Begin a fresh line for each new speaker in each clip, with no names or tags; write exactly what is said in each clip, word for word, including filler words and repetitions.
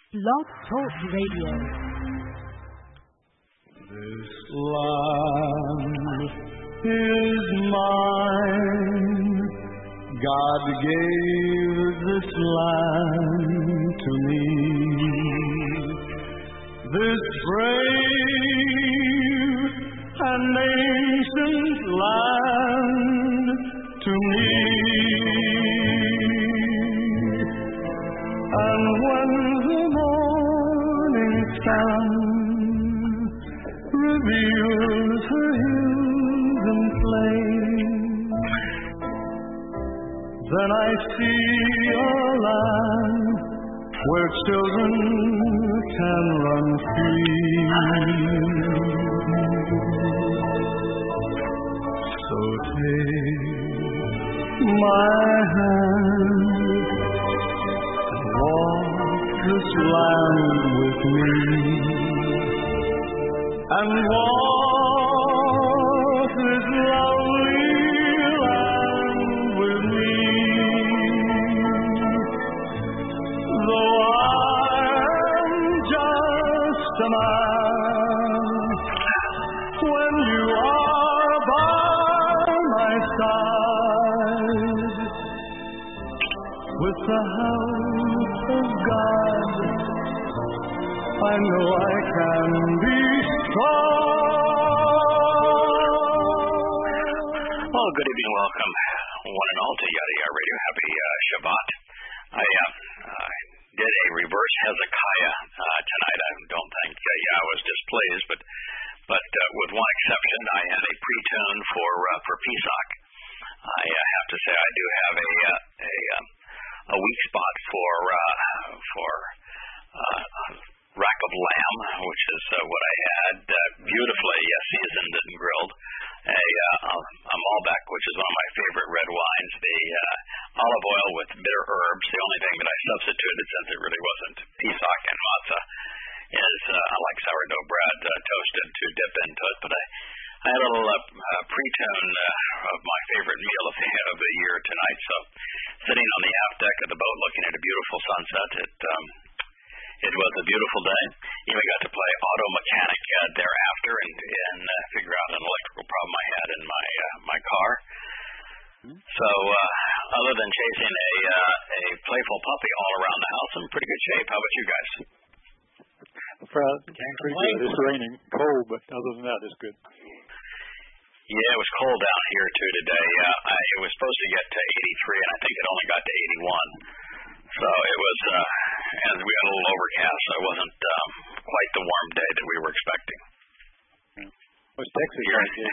Blog Talk Radio.
This land is mine. God gave this land to me. This brave and ancient land to me. And when the morning sun reveals her hills and plains, then I see a land where children can run free. So take my hand, walk this land with me, and walk this lonely land with me. Though I'm just a man, when you are by my side, with the help of God, I know I can be strong.
Well, good evening, welcome, one and all, to Yada Yada Radio. Happy uh, Shabbat. I uh, uh, did a reverse Hezekiah uh, tonight. I don't think uh, Yah was displeased, but but uh, with one exception, I had a pre-tune for uh, for Pesach. I uh, have to say I do have a uh, a um, a weak spot for uh, for uh, rack of lamb, which is uh, what I had uh, beautifully uh, seasoned and grilled. A, uh, a Malbec, which is one of my favorite red wines. The uh, olive oil with bitter herbs. The only thing that I substituted, since it really wasn't Pesach and matzah, is uh, I like sourdough bread uh, toasted to dip into it. But I, I had a little uh, uh, pre-tune uh, of my favorite meal of the, of the year tonight. So sitting on the aft deck of the boat, looking at a beautiful sunset, it um, it was a beautiful day. Even got to play auto mechanic uh, thereafter and, and uh, figure out an electrical problem I had in my uh, my car. So uh, other than chasing a uh, a playful puppy all around the house, I'm in pretty good shape. How about you guys?
Fred, pretty good. It's raining, cold, but other than that, it's good.
Yeah, it was cold down here too today. Uh, I, it was supposed to get to eighty-three, and I think it only got to eighty-one. So it was, uh, and we got a little overcast, so it wasn't um, quite the warm day that we were expecting.
What's Texas like, J B?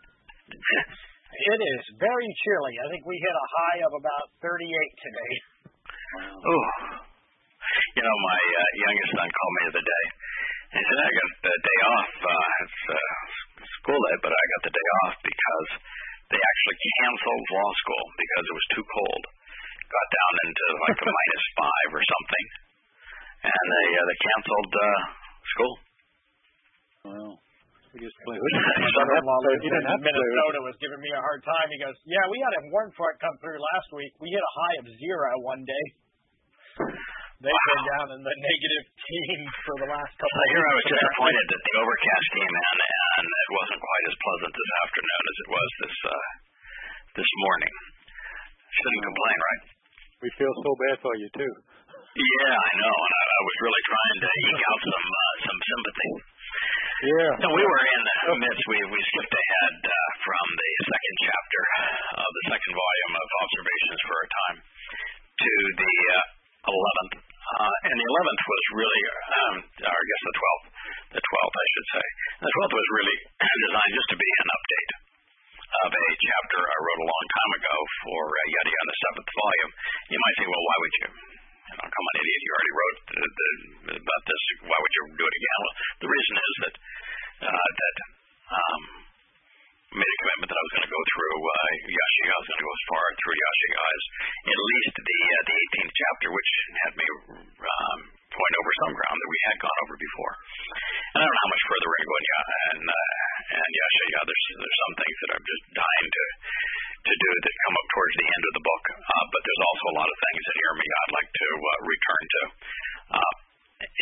It is very chilly. I think we hit a high of about thirty-eight today.
Wow. Oh, you know, my uh, youngest son called me the other day, and he said, I got the day off. Uh, it's uh, school day, but I got the day off because they actually canceled law school because it was too cold. Got down into like a minus five or something, and they uh, they canceled uh, school.
Wow. We just play.
My brother-in-law lives in Minnesota was giving me a hard time. He goes, yeah, we had a warm front come through last week. We hit a high of zero one day. They wow. came down in the negative teens for the last couple
so
of
here
weeks.
I was disappointed that the overcast came in, and it wasn't quite as pleasant this afternoon as it was this uh, this morning. Shouldn't complain, right?
We feel so bad for you too.
Yeah, I know, and I, I was really trying to eke out some uh, some sympathy.
Yeah.
So we were in the midst. We we skipped ahead uh, from the second chapter of the second volume of Observations for a Time to the uh, eleventh, uh, and the eleventh was really, um, or I guess the twelfth, the twelfth, I should say. The twelfth was really designed just to be an update of a chapter I wrote a long time ago for uh, Yada Yada, the seventh volume. You might say, well, why would you? You know, come on, idiot, you already wrote the, the, about this. Why would you do it again? Well, the reason is that uh, that um, made a commitment that I was going to go through uh, Yashigai. I was going to go as far through Yashigai's, at least the uh, the eighteenth chapter, which had me um, point over some ground that we had gone over before. And I don't know how much further we're going to go in Ya and uh, and Yashigai. There's there's some things that I'm just dying to to do that come up towards the end of the book, uh, but there's also a lot of things in Yirmiyah I'd like to uh, return to. Uh,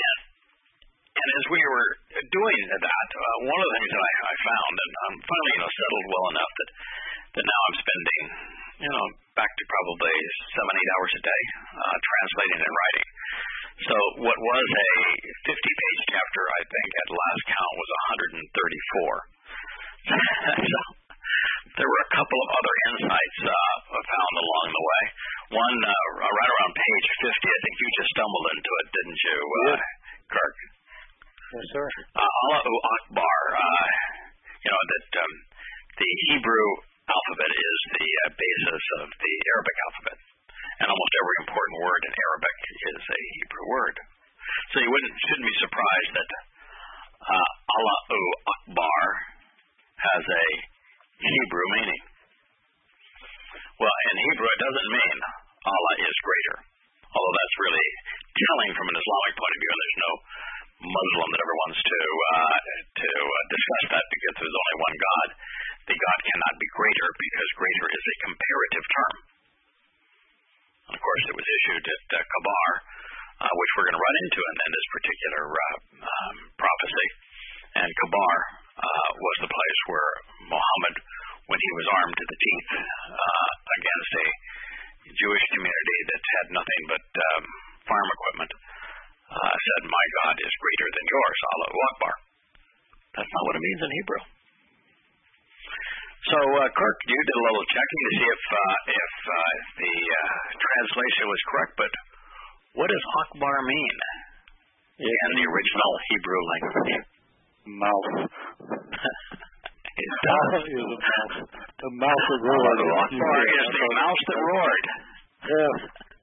we were doing that, uh, one of the things that I, I found, and I'm finally, you know, settled well enough that that now I'm spending, you know, back to probably seven, eight hours a day uh, translating and writing. So what was a fifty-page chapter, I think, at last count, was one hundred thirty-four. So there were a couple of other insights uh, found along the way. One, uh, right around page fifty, I think you just stumbled into it, didn't you, uh, Kirk?
Yes, sir.
Uh, Allahu Akbar, uh, you know, that um, the Hebrew alphabet is the uh, basis of the Arabic alphabet. And almost every important word in Arabic is a Hebrew word. So you wouldn't, shouldn't be surprised that uh, Allahu Akbar has a Hebrew meaning. Well, in Hebrew it doesn't mean Allah is greater, although that's really telling from an Islamic point of view, and there's no Muslim that ever wants to uh, to uh, discuss that, because there's only one God. The God cannot be greater, because greater is a comparative term. And of course, it was issued at uh, Kabar, uh, which we're going to run into in, in this particular uh, um, prophecy. And Kabar uh, was the place where Muhammad, when he was armed to the teeth uh, against a Jewish community that had nothing but um, farm equipment, uh, said, "My God is greater than yours, Allahu Akbar." That's not what it means in Hebrew. So, uh, Kirk, you did a little checking to see if uh, if uh, the uh, translation was correct, but what does Akbar mean in the original Hebrew language?
Mouth.
It does.
Is a mouth. The mouth that roared.
Akbar is the mouse that roared.
Yes.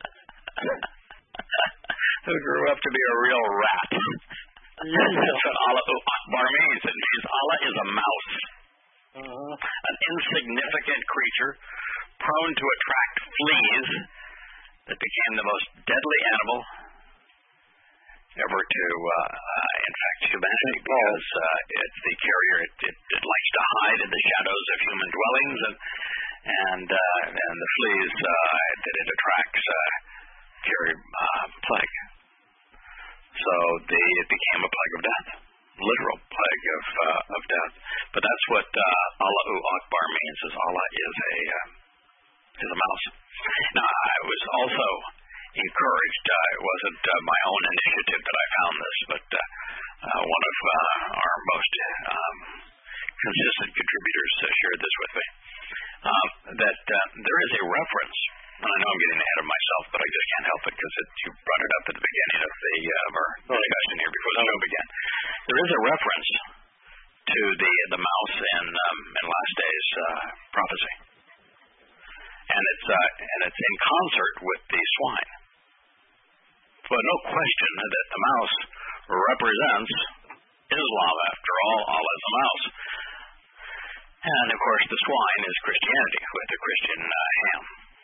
Who grew up to be a real rat. That's what Allahu Akbar means. It means Allah is a mouse.
Uh-huh.
An insignificant creature prone to attract fleas that became the most deadly animal ever to uh, uh, infect humanity, because uh, it's the carrier. It, it, it likes to hide in the shadows of human dwellings, and and uh, and the fleas uh, that it attracts uh, carry uh, plague. So the, it became a plague of death, literal plague of uh, of death. But that's what uh, Allahu Akbar means. Is Allah is a uh, is a mouse. Now, I was also encouraged. Uh, it wasn't uh, my own initiative that I found this, but uh, uh, one of uh, our most um, consistent contributors uh, shared this with me. Um, that uh, there is a reference, and I know I'm getting ahead of myself, but I just can't help it because you brought it up at the beginning of the uh, of our discussion here before the show began. There is a reference to the the mouse in um, in last days uh, prophecy, and it's uh, and it's in concert with the swine. But no question that the mouse represents Islam. After all, Allah is a mouse. And, of course, the swine is Christianity, with the Christian uh, ham.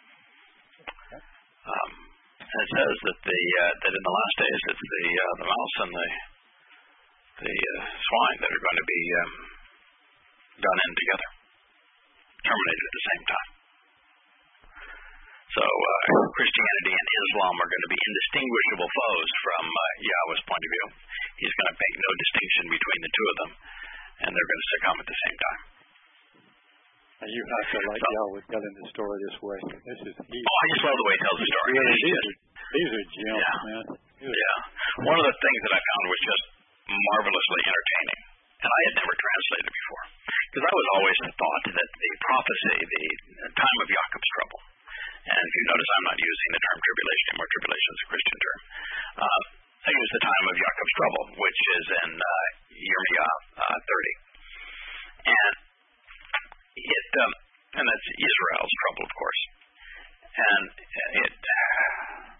Um, and it says that the uh, that in the last days it's the uh, the mouse and the the uh, swine that are going to be um, done in together, terminated at the same time. So uh, Christianity and Islam are going to be indistinguishable foes from uh, Yahweh's point of view. He's going to make no distinction between the two of them, and they're going to succumb at the same time.
And you have to like so, Yahweh telling the story this way. This is he,
oh, I just love the way he tells the story.
Yeah, these, are, these are gems,
yeah.
man. These
yeah. One of the things that I found was just marvelously entertaining, and I had never translated before, because I was always thought that the prophecy, the time of Jacob's trouble, and if you notice, I'm not using the term tribulation anymore. Tribulation is a Christian term. Uh, I use the time of Jacob's trouble, which is in uh, Yirmiyah uh, thirty. And it, um, and that's Israel's trouble, of course. And it, uh,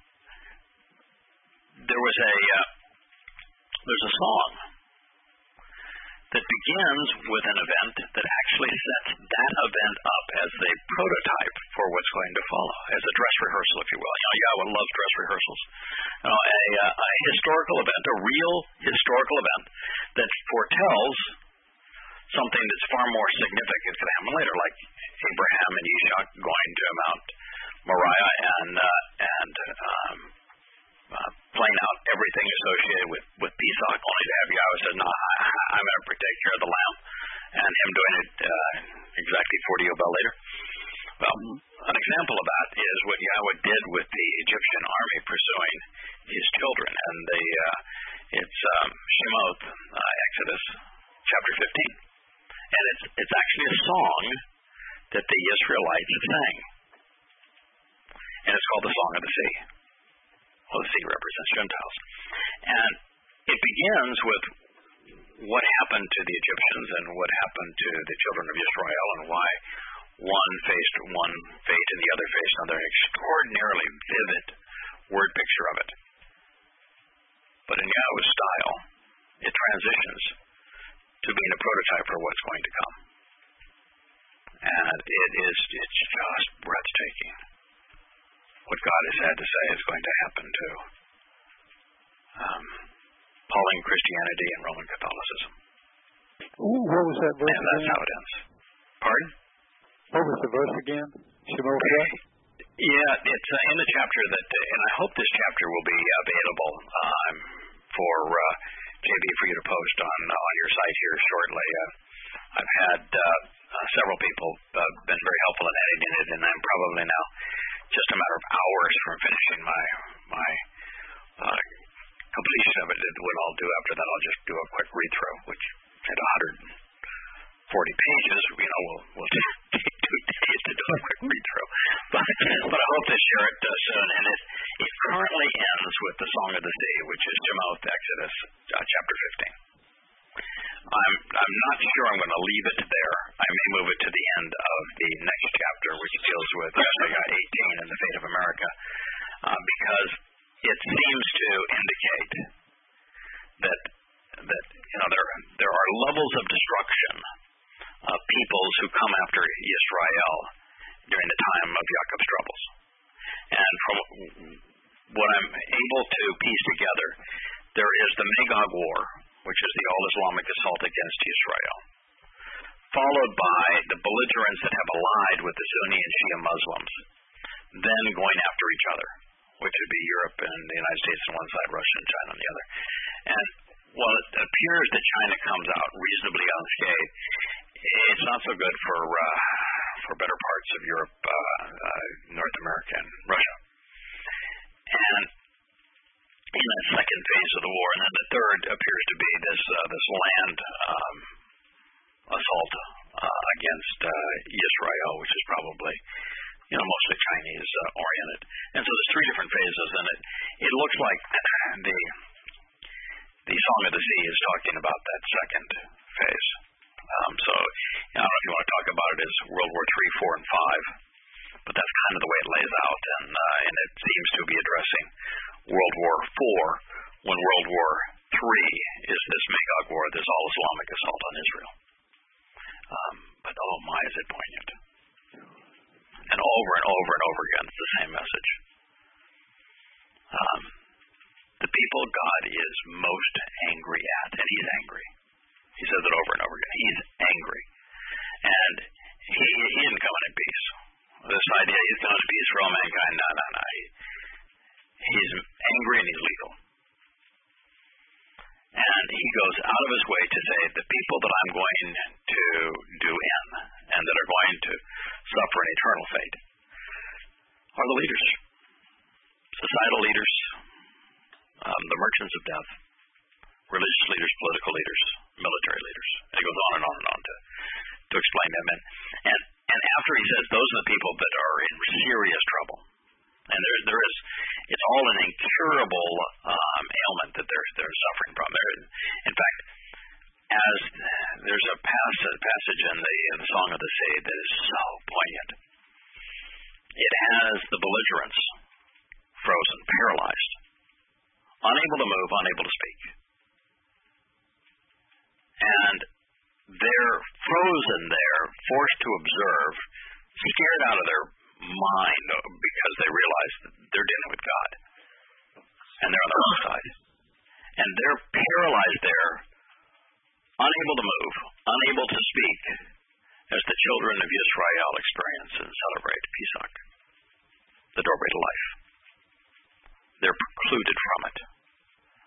there was a, uh, there's a song that begins with an event that actually sets that event up as the prototype for what's going to follow, as a dress rehearsal, if you will. You know, Yahweh loves dress rehearsals. You know, a, uh, a historical event, a real historical event that foretells something that's far more significant could happen later, like Abraham and Isaac going to Mount Moriah and uh, and um, uh, playing out every everything associated with, with Pesach, only to have Yahweh says, no, I, I'm going to protect care of the lamb, and him doing it uh, exactly forty Yobel later. Well, an example of that is what Yahweh did with the Egyptian army pursuing his children, and the uh, it's um, Shemoth, uh, Exodus chapter fifteen, and it's it's actually a song that the Israelites sang, and it's called the Song of the Sea. Well, the sea represents Gentiles, and it begins with what happened to the Egyptians and what happened to the children of Israel, and why one faced one fate and the other faced another. An extraordinarily vivid word picture of it. But in Yahweh's style, it transitions to being a prototype for what's going to come. And it is, it's just breathtaking. What God has had to say is going to happen to um, Pauline Christianity and Roman Catholicism.
Ooh, what was that verse
And that's
again?
how it ends. Pardon?
What was the verse again? Shemoth?
Yeah, it's uh, in the chapter that, uh, and I hope this chapter will be available um, for uh, J B for you to post on uh, on your site here shortly. Uh, I've had uh, uh, several people uh, been very helpful in editing it, and I'm probably now just a matter of hours from finishing my my uh, completion of it. What I'll do after that, I'll just do a quick read through, which at one hundred forty pages, you know, will will take two days to do a quick read through. But, but I hope to share it uh, soon. And it it currently ends with the Song of the Sea, which is Shemoth, Exodus uh, chapter fifteen. I'm I'm not sure I'm going to leave it there. I may move it to the end of the next chapter, which deals with uh, eighteen and the fate of America, uh, because it seems to indicate that that you know there there are levels of destruction of peoples who come after Yisrael during the time of Jacob's troubles. And from what I'm able to piece together, there is the Magog War, which is the all-Islamic assault against Israel, followed by the belligerents that have allied with the Sunni and Shia Muslims, then going after each other, which would be Europe and the United States on one side, Russia and China on the other. And while it appears that China comes out reasonably unscathed, it's not so good for uh, for better parts of Europe, uh, uh, North America, and Russia. And in that second phase of the war, and then the third appears to be this uh, this land um, assault uh, against uh, Israel, which is probably you know mostly Chinese uh, oriented. And so there's three different phases, and it it looks like the the Song of the Sea is talking about that second phase. Um, so I don't know if you want to talk about it as World War Three, Four, and Five, but that's kind of the way it lays out, and uh, and it seems to be addressing World War Four, when World War Three is this Magog War, this all-Islamic assault on Israel. Um, but oh my, is it poignant! And over and over and over again, it's the same message. Um, the people God is most angry at, and He's angry. He says it over and over again. He's angry. And he, he isn't coming in peace. This idea he's coming in peace for all mankind, no, no, no. He, he's angry and he's lethal. And he goes out of his way to say, the people that I'm going to do in, and that are going to suffer an eternal fate, are the leaders. Societal leaders, um, the merchants of death, religious leaders, political leaders, military leaders. And it goes on and on and on to, to explain them. And, and and after he says those are the people that are in serious trouble, and there there is, it's all an incurable um, ailment that they're they're suffering from. There, in fact, as there's a passage passage in the in the Song of the Sea that is so poignant. It has the belligerents frozen, paralyzed, unable to move, unable to speak. And they're frozen there, forced to observe, scared out of their mind because they realize that they're dealing with God. And they're on the wrong side. And they're paralyzed there, unable to move, unable to speak, as the children of Israel experience and celebrate Pesach, the doorway to life. They're precluded from it.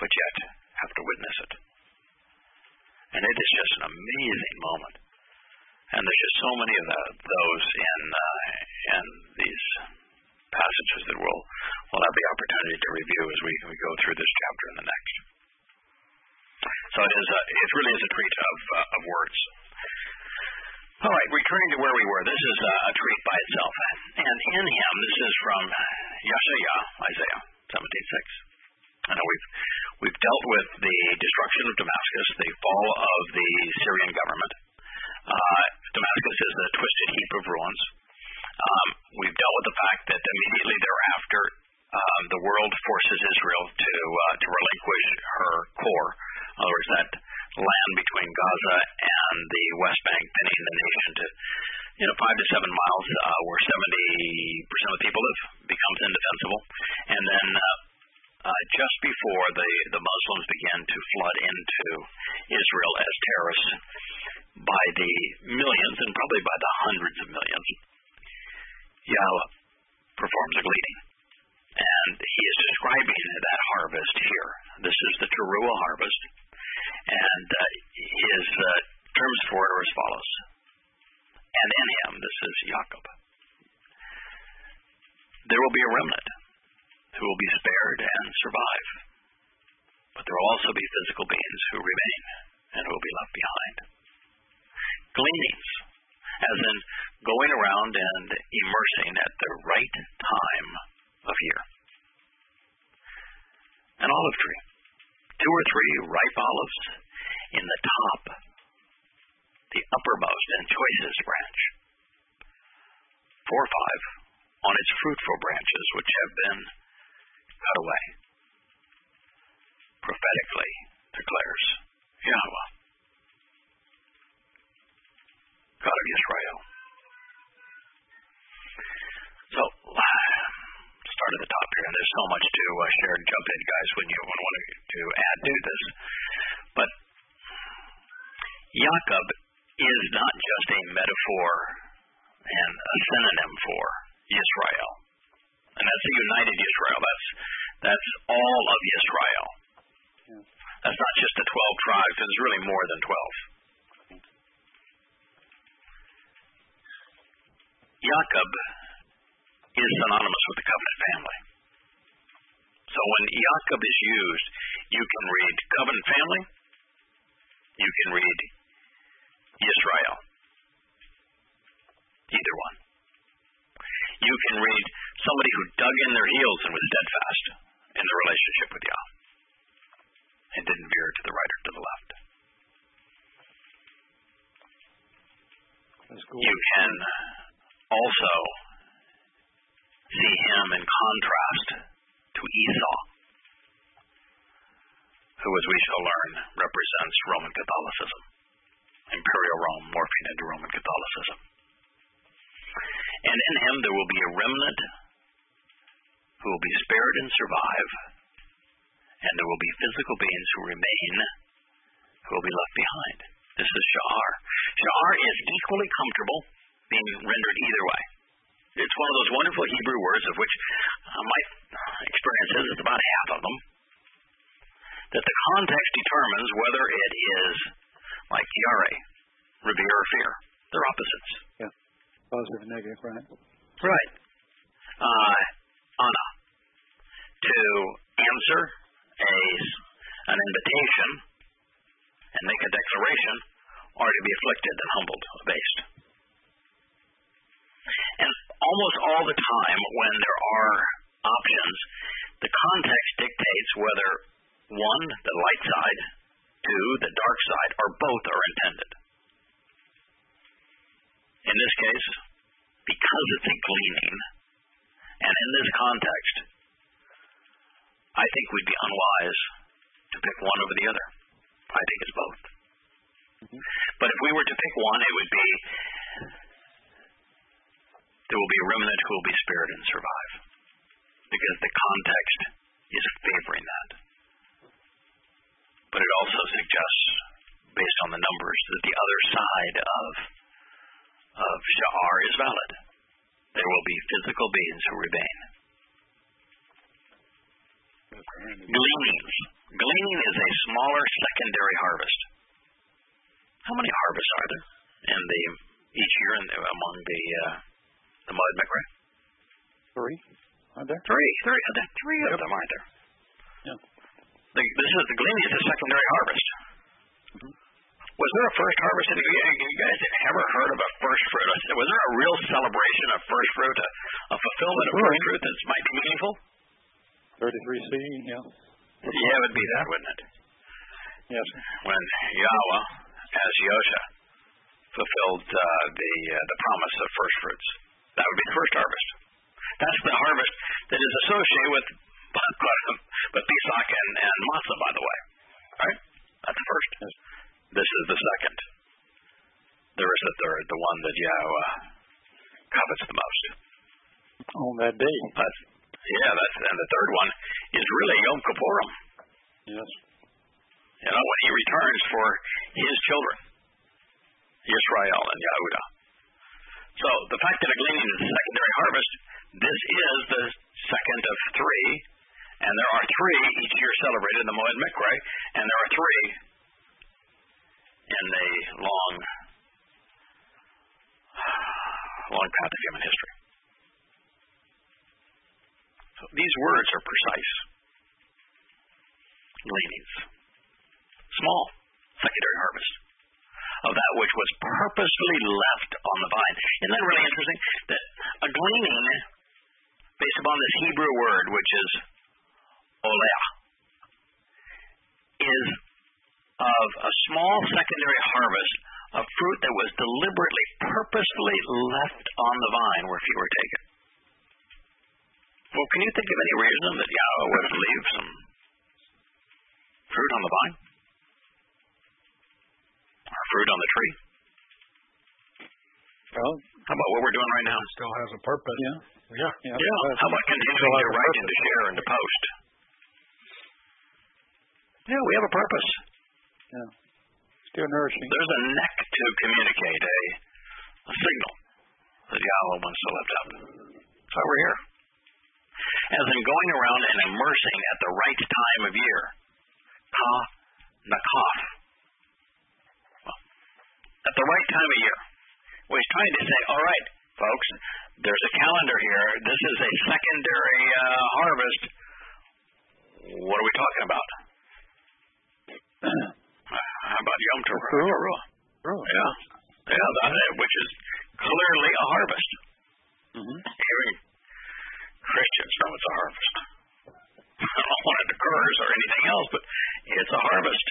but yet have to witness it. And it is just an amazing moment. And there's just so many of the, those in uh, in these passages that we'll we'll have the opportunity to review as we, we go through this chapter and the next. So it is a, it really is a treat of uh, of words. All right, returning to where we were, this is a, a treat by itself. And in him, this is from Yeshaya, Isaiah seventeen six. I know we've we've dealt with the destruction of Damascus, the fall of the Syrian government. Uh, Damascus is a twisted heap of ruins. Um, we've dealt with the fact that immediately thereafter, um, the world forces Israel to uh, to relinquish her core. In other words, that land between Gaza and the West Bank, thinning the nation to, you know, five to seven miles, uh, where seventy percent of the people live, becomes indefensible. And then uh, uh, just before the, the Muslims began to flood into Israel as terrorists by the millions, and probably by the hundreds of millions, Yahweh performs a gleaning. And he is describing that harvest here. This is the Teruah harvest. And uh, his uh, terms for it are as follows. And in him, this is Jacob, there will be a remnant who will be spared and survive. But there will also be physical beings who remain and who will be left behind. Gleanings, as in going around and immersing at the right time of year. An olive tree. Two or three ripe olives in the top, the uppermost and choicest branch. Four or five on its fruitful branches which have been cut away. Prophetically declares Yahweh, God of Israel. So, start at the top here, and there's so much to uh, share and jump in, guys, when you want to add to this. But Jacob is not just a metaphor and a synonym for Israel. And that's a united Israel. That's that's all of Israel. Yeah. That's not just the twelve tribes. There's really more than twelve. Jacob is synonymous with the covenant family. So when Jacob is used, you can read covenant family, you can read Israel. Either one. You can read somebody who dug in their heels and was steadfast in the relationship with Yah and didn't veer to the right or to the left. You can also see him in contrast to Esau, who, as we shall learn, represents Roman Catholicism, Imperial Rome morphing into Roman Catholicism. And in him there will be a remnant who will be spared and survive, and there will be physical beings who remain, who will be left behind. This is Sha'ar. Sha'ar is equally comfortable being rendered either way. It's one of those wonderful Hebrew words of which uh, my experience is it's about half of them, that the context determines whether it is like yare, revere, or fear. They're opposites.
Yeah, positive and negative, right?
Right. Uh, Anna, to answer a, an invitation and make a declaration, or to be afflicted and humbled, abased. And almost all the time when there are options, the context dictates whether one, the light side, two, the dark side, or both are intended. In this case, because it's a gleaning, and in this context, I think we'd be unwise to pick one over the other. I think it's both. Mm-hmm. But if we were to pick one, it would be there will be a remnant who will be spared and survive, because the context is favoring that. But it also suggests, based on the numbers, that the other side of of Sha'ar is valid. There will be physical beings who remain.
Okay.
Gleanings. Gleaning is a smaller secondary harvest. How many harvests are there in the each year in the, among the uh, the Moed Mikre?
Three, aren't there?
Three, three. Are there three
Yep.
of them, aren't there?
Yeah.
The, this is the gleaning is a secondary harvest.
Mm-hmm.
Was there a first harvest? Have you guys ever heard of a first fruit? Was there a real celebration of first fruit, a, a fulfillment of first fruit that might be meaningful?
Thirty-three C, yeah.
Yeah, it would be that, wouldn't it?
Yes.
When Yahweh, as Yosha, fulfilled uh, the uh, the promise of first fruits, that would be the first harvest. That's the harvest that is associated with with Pesach and, and Matzah, by the way. Right? That's the first.
Yes.
This is the second. There is the third, the one that Yahweh covets the most.
On that day.
That's, yeah, that's and the third one is really Yom Kippurim.
Yes.
You know, when he returns for his children, Yisrael and Yehuda. So the fact that a gleaning is a secondary harvest, this is the second of three, and there are three each year celebrated in the Moed Mikre, and there are three in the long, long path of human history. So these words are precise. Gleanings. Small, secondary harvest of that which was purposefully left on the vine. Isn't that really interesting? That a gleaning, based upon this Hebrew word, which is olea, is of a small secondary harvest of fruit that was deliberately, purposefully left on the vine where few were taken. Well, can you think of any reason that Yahweh would leave some fruit on the vine? Or fruit on the tree?
Well,
how about what we're doing right now?
It still has a purpose.
Yeah.
Yeah.
Yeah. yeah. How about continuing to write and to share and to post? Yeah, we have a purpose.
Yeah. Still nourishing.
There's a neck to communicate, a, a signal that Yahweh wants to lift up. That's why we're here. As in going around and immersing at the right time of year. Ha, nakaf. Well, at the right time of year. Well, he's trying to say, all right, folks, there's a calendar here. This is a secondary uh, harvest. What are we talking about? How about Yom Teruah? Yeah. Yeah, that, which is clearly a harvest.
Mm-hmm.
Even Christians know it's a harvest. I don't want it to curse or anything else, but it's a harvest.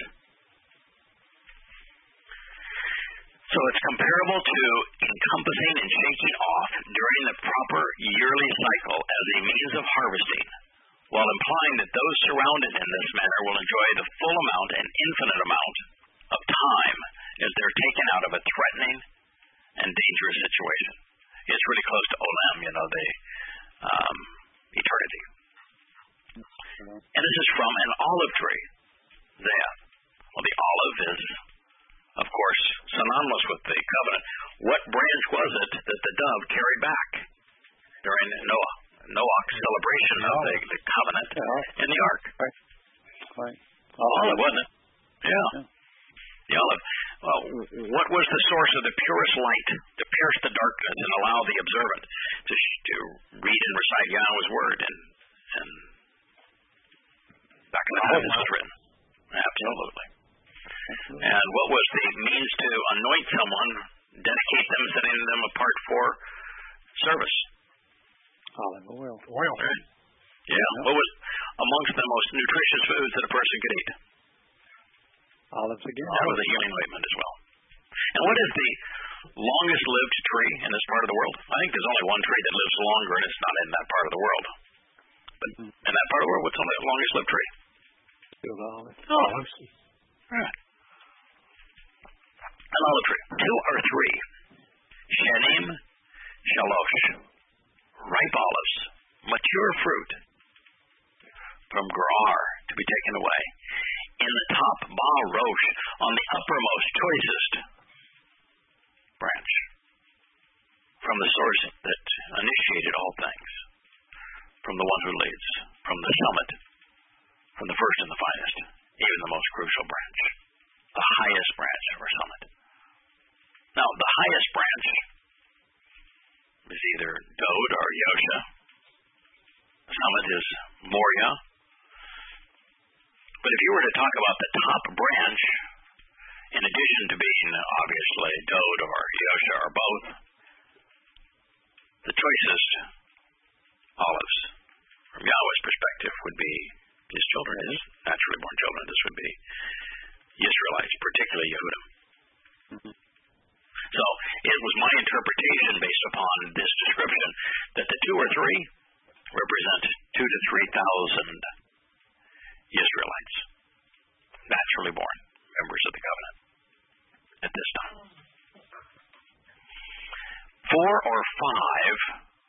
So it's comparable to encompassing and shaking off during the proper yearly cycle as a means of harvesting, while implying that those surrounded in this manner will enjoy the full amount and infinite amount of time as they're taken out of a threatening and dangerous situation. It's really close to Olam, you know, the um, eternity. And this is from an olive tree. There. Well, the olive is, of course, synonymous with the covenant. What branch was it that the dove carried back during Noah? Noah's celebration of the, the covenant
yeah.
in the ark.
Right. Right.
Olive, wasn't it? Yeah.
yeah.
The olive. Well, what was the source of the purest light to pierce the darkness and allow the observant to, to read and recite Yahweh's word? And, and back in the time, this was written. Absolutely. Absolutely. And what was the means to anoint someone, dedicate them, setting them apart for service?
Olive oil.
Oil.
Right. Yeah. yeah. What was amongst the most nutritious foods that a person could eat?
Olives again.
That was a healing ointment as well. And what is the longest lived tree in this part of the world? I think there's only one tree that lives longer, and it's not in that part of the world. But mm-hmm. in that part of the world, what's the longest lived tree?
Still olive.
Oh, right. An olive tree. Two or three. Shenim, shalosh. Ripe olives. Mature fruit. From Gerar to be taken away. In the top, Ba Rosh, on the uppermost, choicest branch. From the source that initiated all things. From the one who leads. From the summit from the first and the finest, even the most crucial branch, the highest branch or summit. Now, the highest branch is either Dode or Yosha. The summit is Moria. But if you were to talk about the top branch, in addition to being obviously Dode or Yosha or both, the choicest olives from Yahweh's perspective would be his children, his naturally born children. This would be Israelites, particularly Yehudim. Mm-hmm. So it was my interpretation based upon this description that the two or three represent two to three thousand Israelites, naturally born members of the covenant at this time. Four or five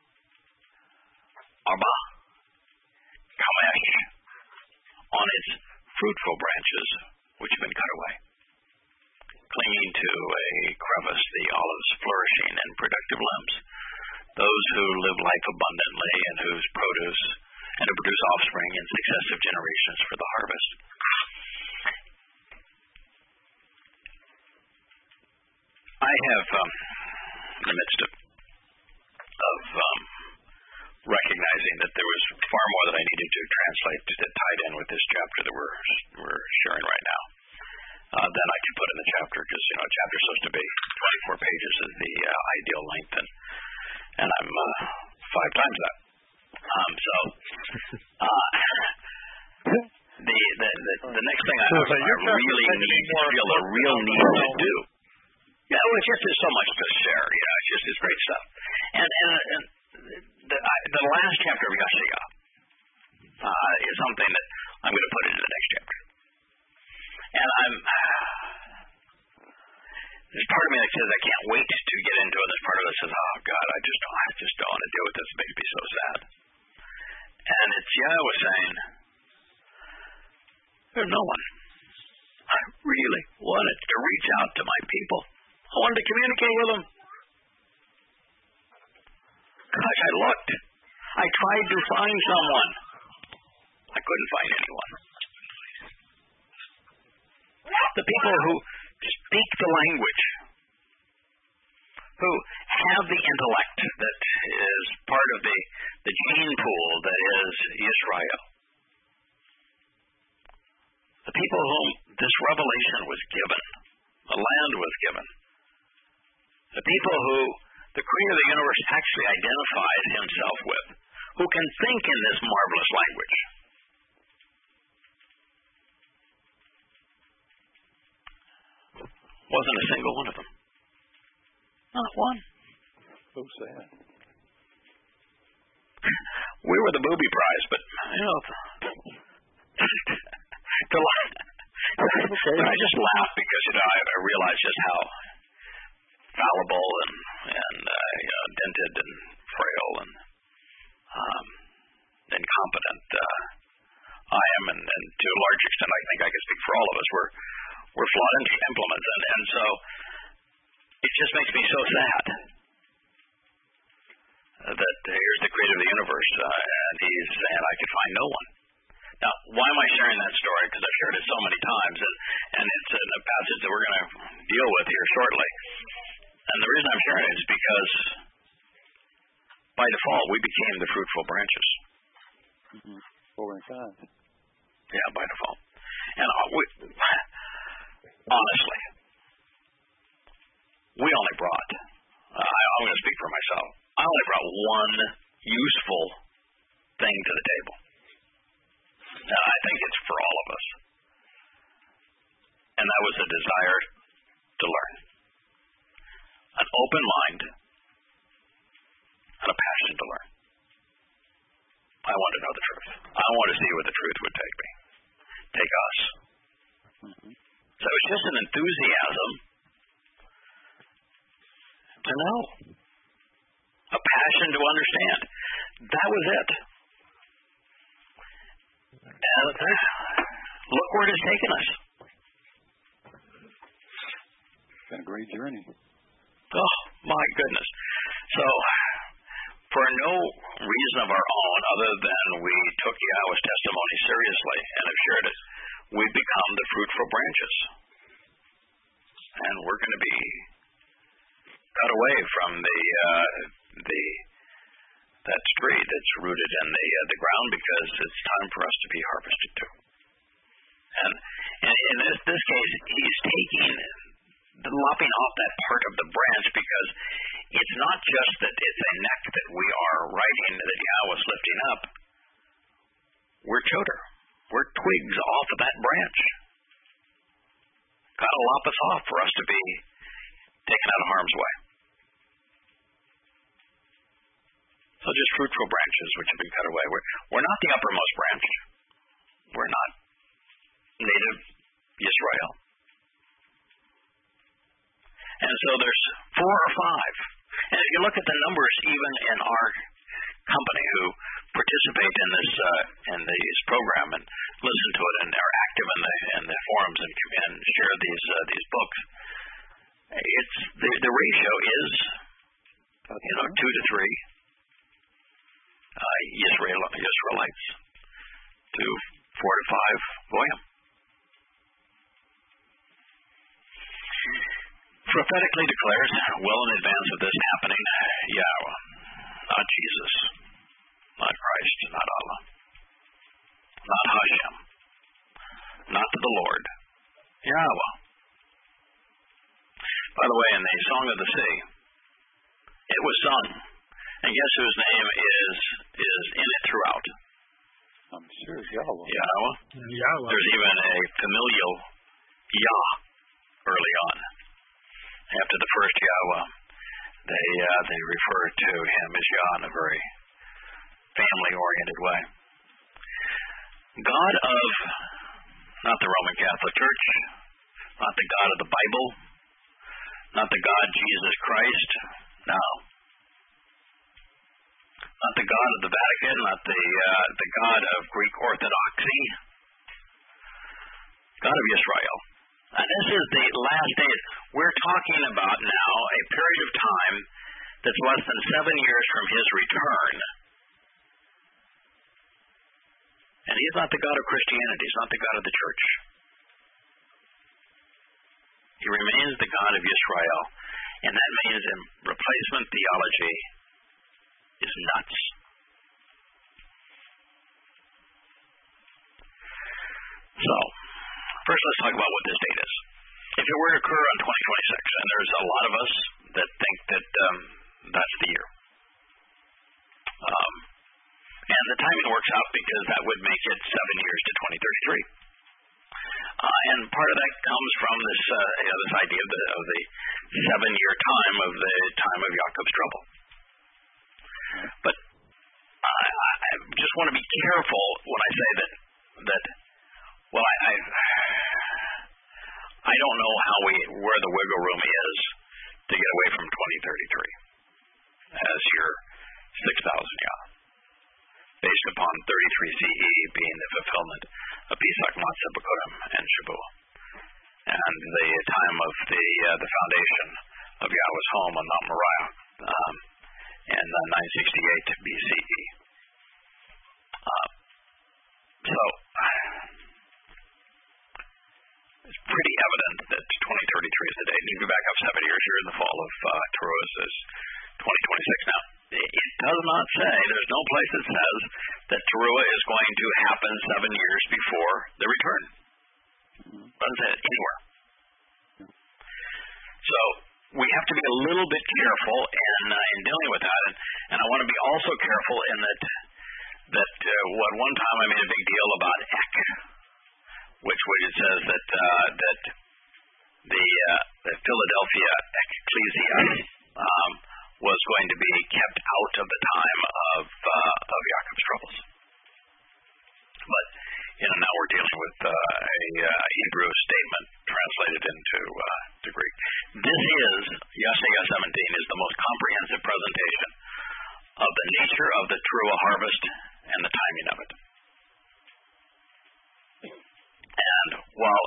Arba, Kamesh, on its fruitful branches, which have been cut away, clinging to a crevice, the olives flourishing in productive limbs, those who live life abundantly and whose produce, and who produce offspring in successive generations for the harvest. I have, um, in the midst of, of um, recognizing that there was far more that I needed to translate that tied in with this chapter that we're we're sharing right now, uh, than I could put in the chapter, because you know a chapter is supposed to be twenty-four pages is the uh, ideal length, and and I'm uh, five times that. Um, so uh, the, the the the next thing I, I really need feel a real need to do. Yeah, well, it's just there's so much to share. You know, it's just it's great stuff. And and, and the I, the last chapter of Yeshaya uh, is something that I'm going to put into the next chapter. And I'm there's part of me that says I can't wait to get into it. There's part of it that says, oh God, I just don't, I just don't want to deal with this. It makes me so sad. And it's Yahweh saying, there's no one. I really wanted to reach out to my people. I wanted to communicate with them. Gosh, I looked. I tried to find someone. I couldn't find anyone. The people who speak the language, who have the intellect that is part of the, the gene pool that is Israel. The people whom this revelation was given, the land was given. The people who the Creator of the universe actually identified himself with, who can think in this marvelous language. Wasn't a single one of them. Not one.
So sad.
We were the booby prize, but, you know, to laugh. Okay. I just laugh because, you know, I, I realize just how fallible and, and uh, you know, dented and frail and um, incompetent uh, I am, and, and to a large extent, I think I can speak for all of us. We're we're flawed implements, and, and so it just makes me so sad that here's the Creator of the universe, uh, and he's saying I could find no one. Now, why am I sharing that story? Because I've shared it so many times, and, and it's in a passage that we're going to deal with here shortly. And the reason I'm sharing it is because by default we became the fruitful branches.
Mm-hmm. Four and five.
Yeah, by default. And uh, we, honestly, we only brought, uh, I, I'm going to speak for myself, I only brought one useful thing to the table. And I think it's for all of us. And that was a desire to learn. An open mind and a passion to learn. I want to know the truth. I want to see where the truth would take me. Take us. Mm-hmm. So it's just an enthusiasm to know. A passion to understand. That was it. And look where it has taken us.
It's been a great journey.
Oh, my goodness. So, for no reason of our own, other than we took Yahweh's testimony seriously and have shared it, we become the fruitful branches. And we're going to be cut away from the uh, the that tree that's rooted in the uh, the ground, because it's time for us to be harvested too. And, and in this, this case, he's taking the lopping off that part of the branch, because it's not just that it's a neck that we are writing that Yahweh's lifting up. We're choder. We're twigs off of that branch. Got to lop us off for us to be taken out of harm's way. So just fruitful branches which have been cut away. We're, we're not the uppermost branch. We're not native Yisrael. And so there's four or five. And if you look at the numbers even in our company who participate in this uh, in this program and listen to it and are active in the in the forums and, and share these uh, these books, it's the the ratio is you know two to three uh, Israel Israelites to four to five Goyim. Prophetically declares, well in advance of this happening, Yahweh, not Jesus, not Christ, not Allah, not Hashem, not to the Lord, Yahweh. By the way, in the Song of the Sea, it was sung, and guess whose name is is in it throughout?
I'm sure Yahweh.
Yahweh.
Yahweh.
There's even a familial Yah early on. After the first Yahweh, they uh, they refer to him as Yah in a very family-oriented way. God of, not the Roman Catholic Church, not the God of the Bible, not the God Jesus Christ, no. Not the God of the Vatican, not the uh, the God of Greek Orthodoxy, God of Israel. And this is the last days. We're talking about now a period of time that's less than seven years from his return. And he's not the God of Christianity. He's not the God of the church. He remains the God of Israel. And that means in replacement theology is nuts. So, first, let's talk about what this date is. If it were to occur on twenty twenty-six, and there's a lot of us that think that um, that's the year. Um, and the timing works out because that would make it seven years to twenty thirty-three. Uh, and part of that comes from this uh, you know, this idea of the, of the seven-year time of the time of Jacob's trouble. But I, I just want to be careful when I say that that. Well, I, I I don't know how we where the wiggle room is to get away from twenty thirty-three as your six thousand Yah, based upon thirty-three C E being the fulfillment of Pesach, Matzah, Bekurim, and Shavuot, and the time of the uh, the foundation of Yahweh's home on Mount Moriah um, in uh, nine sixty-eight B C E. Uh, so. It's pretty evident that twenty thirty-three is the date. And if you back up seven years, you're in the fall of uh, Teruah is twenty twenty-six. Now, it does not say, there's no place that says that Teruah is going to happen seven years before the return. It doesn't say it anywhere. So, we have to be a little bit careful in, uh, in dealing with that. And, and I want to be also careful in that, that uh, what one time I made a big deal about Ek, which which it says that uh, that the, uh, the Philadelphia Ecclesia um, was going to be kept out of the time of uh, of Jacob's troubles. But you know now we're dealing with uh, a uh, Hebrew statement translated into uh, to Greek. This is Yeshaya seventeen is the most comprehensive presentation of the nature of the Teruah harvest and the timing of it. And while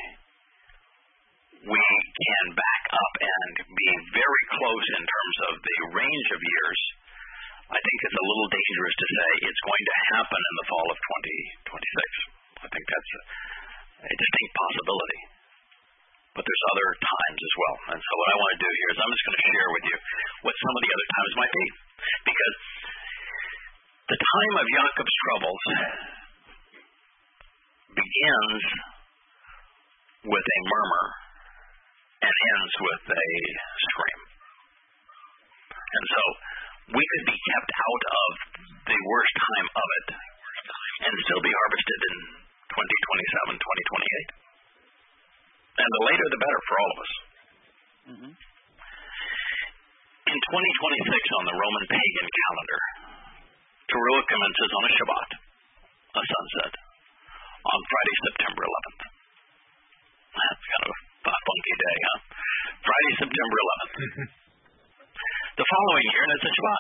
we can back up and be very close in terms of the range of years, I think it's a little dangerous to say it's going to happen in the fall of twenty twenty-six. I think that's a, a distinct possibility. But there's other times as well. And so what I want to do here is I'm just going to share with you what some of the other times might be. Because the time of Jacob's troubles begins with a murmur and ends with a scream. And so we could be kept out of the worst time of it and still be harvested in twenty twenty-seven, twenty twenty-eight. And the later the better for all of us. Mm-hmm. In twenty twenty-six on the Roman pagan calendar, Teruah commences on a Shabbat, a sunset, on Friday, September eleventh. That's kind of a funky day, huh? Friday, September eleventh. The following year, and it's a Shabbat.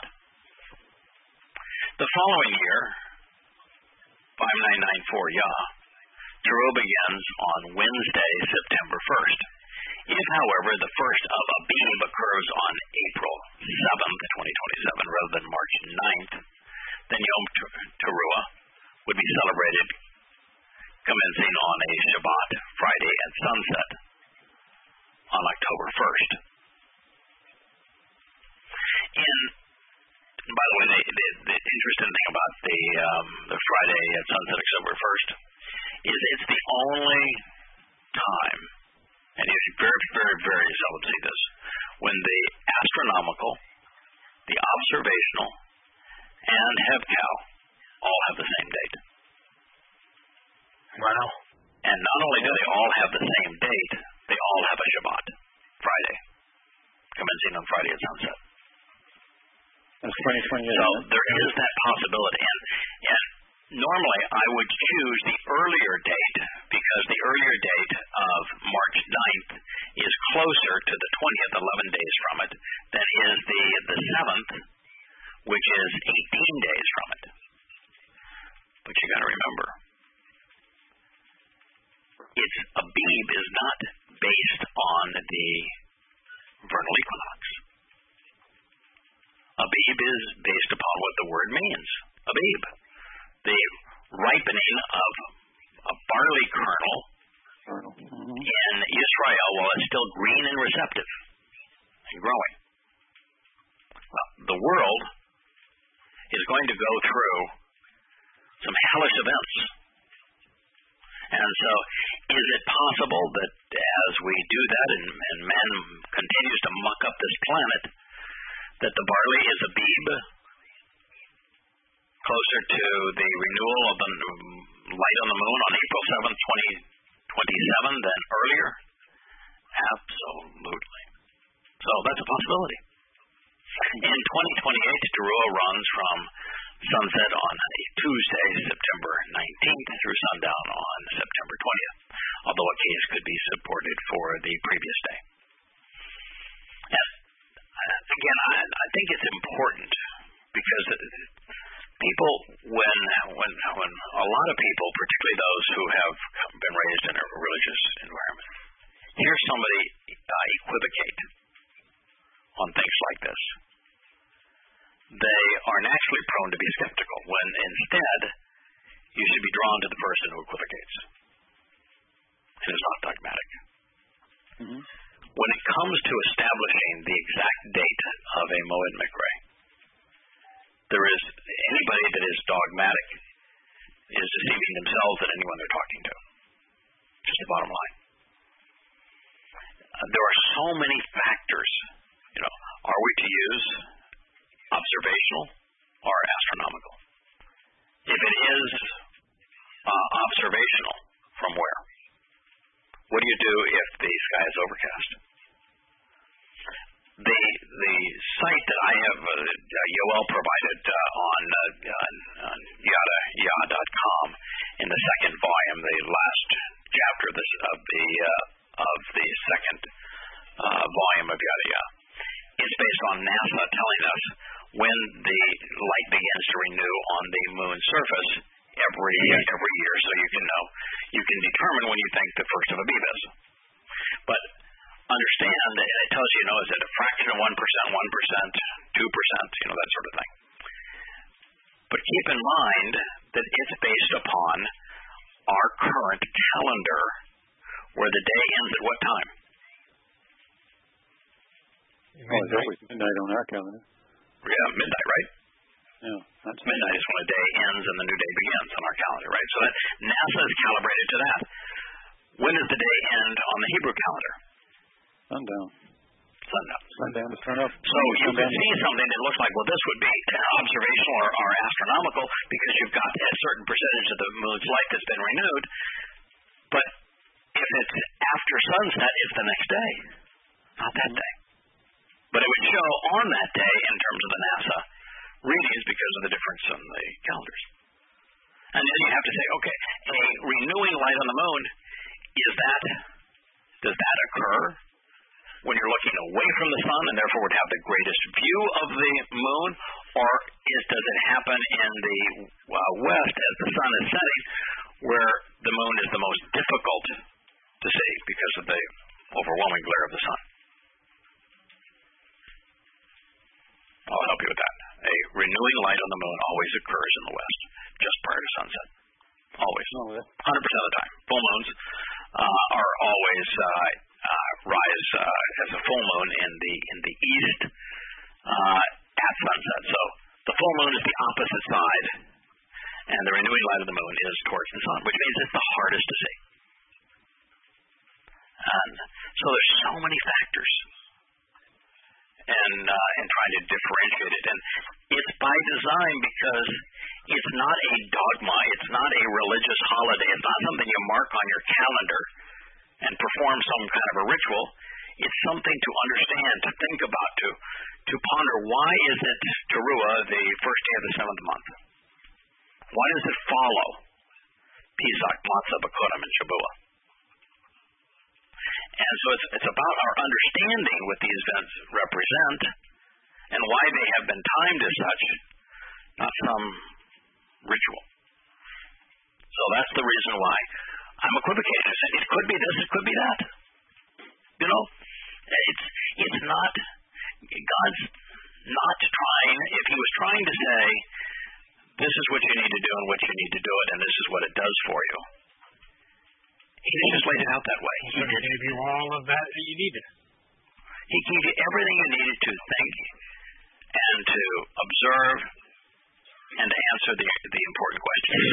The following year, five nine nine four Yah, Teruah begins on Wednesday, September first. If, however, the first of Abib occurs on April seventh, twenty twenty-seven, rather than March ninth, then Yom Teruah would be celebrated commencing on a Shabbat, Friday at sunset, on October first. In, by the way, the, the, the interesting thing about the um, the Friday at sunset, October first, is it's the only time, and you very, very, very seldom see this, when the astronomical, the observational, and Hevkal all have the same date.
Wow.
And not only do they all have the same date, they all have a Shabbat, Friday, commencing on Friday at sunset.
That's twenty twenty-eight.
So there is that possibility. And, and normally I would choose the earlier date because the earlier date of March ninth is closer to the twentieth, eleven days from it, than is the, the seventh, which is eighteen days from it. But you got to remember, it's Abib is not based on the vernal equinox. Abib is based upon what the word means. Abib, the ripening of a barley kernel mm-hmm. in Israel while it's still green and receptive and growing. Well, the world is going to go through some hellish events. And so, is it possible that as we do that and, and man continues to muck up this planet, that the barley is Abib, closer to the renewal of the light on the moon on April seventh, twenty twenty-seven than earlier? Absolutely. So that's a possibility. In twenty twenty-eight, Teruah runs from sunset on a Tuesday, September nineteenth, through sundown on September twentieth, although a case could be supported for the previous day. And again, I, I think it's important because people, when when when a lot of people, particularly those who have been raised in a religious environment, hear somebody uh, equivocate on things like this, they are naturally prone to be skeptical, when instead you should be drawn to the person who equivocates and is not dogmatic. Mm-hmm. When it comes to establishing the exact date of a Moed Mikre, there is anybody that is dogmatic is deceiving themselves and anyone they're talking to. Just the bottom line. Uh, there are so many factors. You know, are we to use observational or astronomical? If it is uh, observational, from where? What do you do if the sky is overcast? The the site that I have, uh, Yoel provided uh, on, uh, on yada yah dot com in the second volume, the last chapter of, this, of the uh, of the second uh, volume of Yada Yah, is based on NASA telling us when the light begins to renew on the moon's surface every every year, so you can know, you can determine when you think the first of Abib is. But understand that it tells you, you know, is it a fraction of one percent, one percent, two percent, you know, that sort of thing. But keep in mind that it's based upon our current calendar, where the day ends at what time?
Oh, it's always midnight on our calendar.
Yeah, midnight, right?
Yeah, that's
midnight is when a day ends and the new day begins on our calendar, right? So that NASA is calibrated to that. When does the day end on the Hebrew calendar?
Sundown.
Sundown.
Sundown to sun up.
So you could see something that looks like, well, this would be observational or, or astronomical because you've got a certain percentage of the moon's light that's been renewed. But if it's after sunset, it's the next day, not that day. But it would show on that day in terms of the NASA readings because of the difference in the calendars. And then you have to say, okay, a renewing light on the moon, is that, does that occur when you're looking away from the sun and therefore would have the greatest view of the moon, or is, does it happen in the uh, west as the sun is setting, where the moon is the most difficult to see because of the overwhelming glare of the sun? I'll help you with that. A renewing light on the moon always occurs in the west, just prior to sunset. Always. one hundred percent of the time. Full moons uh, are always uh, uh, rise uh, as a full moon in the in the east uh, at sunset. So the full moon is the opposite side, and the renewing light of the moon is towards the sun, which means it's the hardest to see. And so there's so many factors and uh, and trying to differentiate it. And it's by design because it's not a dogma. It's not a religious holiday. It's not something you mark on your calendar and perform some kind of a ritual. It's something to understand, to think about, to to ponder. Why is it Teruah, the first day of the seventh month? Why does it follow Pesach, Matzah, Bikurim, and Shabuah? And so it's, it's about our understanding what these events represent and why they have been timed as such, not some ritual. So that's the reason why I'm equivocating. It could be this, it could be that. You know, it's it's not, God's not trying, if he was trying to say, this is what you need to do and what you need to do it, and this is what it does for you, he didn't just laid it out that way.
He gave you all of that that you needed.
He gave you everything you needed to think and to observe and to answer the the important questions.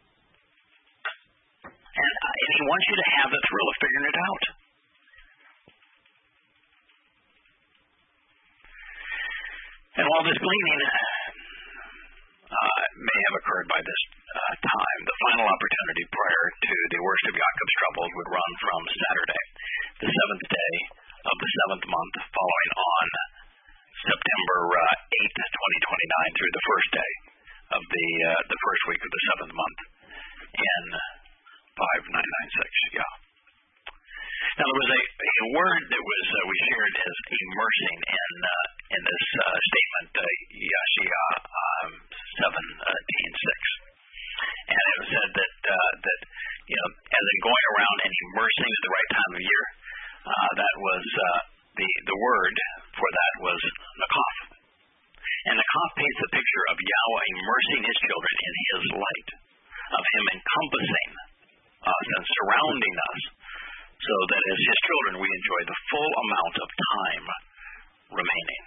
And, uh, and he wants you to have the thrill of figuring it out. And while this gleaning uh, may have occurred by this uh, time, the final opportunity prior to the worst of Yaakov's troubles would run from Saturday, the seventh day of the seventh month, following on September uh, eighth, twenty twenty-nine, through the first day of the uh, the first week of the seventh month in five nine nine six. Yeah. Now there was a, a word that was uh, we shared as immersing in uh, in this uh, statement, uh, Yashia um, seventeen six, and it said that uh, that you know, as in going around and immersing at the right time of year, uh, that was uh, the the word for that was nakaf, and nakaf paints a picture of Yahweh immersing his children in his light, of him encompassing us and surrounding us, so that as his children we enjoy the full amount of time remaining.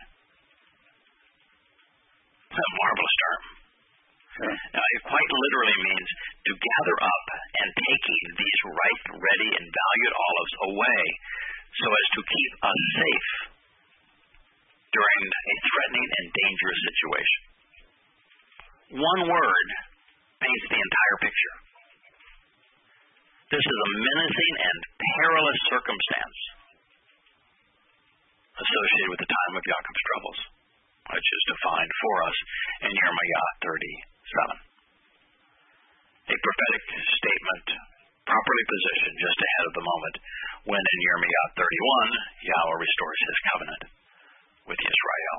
It's a marvelous term.
Sure.
Now, it quite literally means to gather up and taking these ripe, ready, and valued olives away so as to keep us safe during a threatening and dangerous situation. One word paints the entire picture. This is a menacing and perilous circumstance associated with the time of Yaakov's troubles, which is defined for us in Yirmiyah thirty-seven. A prophetic statement properly positioned just ahead of the moment when in Yirmiyah thirty-one, Yahweh restores his covenant with Israel.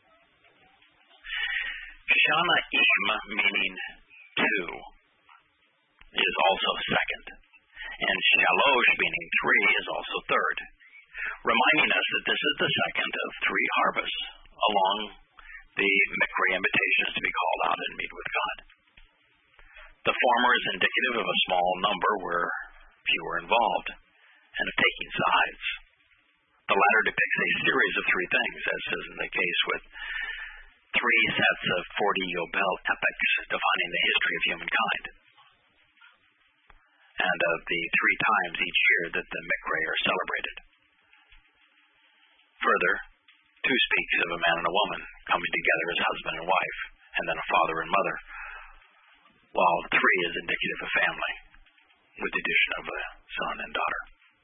Shana'im, meaning two, is also second, and Shalosh, meaning three, is also third, reminding us that this is the second of three harvests along the Mikra invitations to be called out and meet with God. The former is indicative of a small number where few are involved and of taking sides. The latter depicts a series of three things, as is in the case with three sets of forty Yobel epics defining the history of humankind, and of the three times each year that the Mikra are celebrated. Further, two speaks of a man and a woman coming together as husband and wife, and then a father and mother, while three is indicative of family, with the addition of a son and daughter.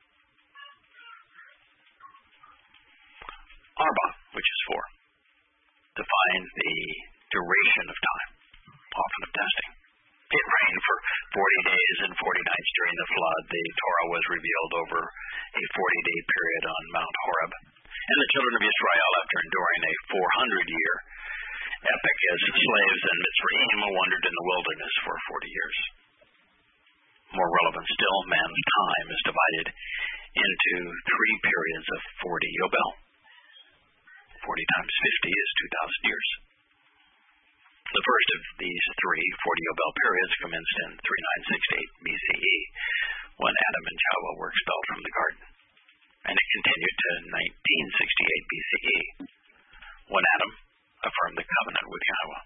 Arba, which is four, defines the duration of time, often of testing. It rained for forty days and forty nights during the flood. The Torah was revealed over a forty-day period on Mount Horeb. And the children of Israel, after enduring a four hundred year epic as slaves in Mitzrayim, wandered in the wilderness for forty years. More relevant still, man's time is divided into three periods of forty Yobel. forty times fifty is two thousand years. The first of these three forty Yobel periods commenced in thirty-nine sixty-eight B C E, when Adam and Chava were expelled from the garden, and it continued to nineteen sixty-eight B C E, when Adam affirmed the covenant with Yahweh.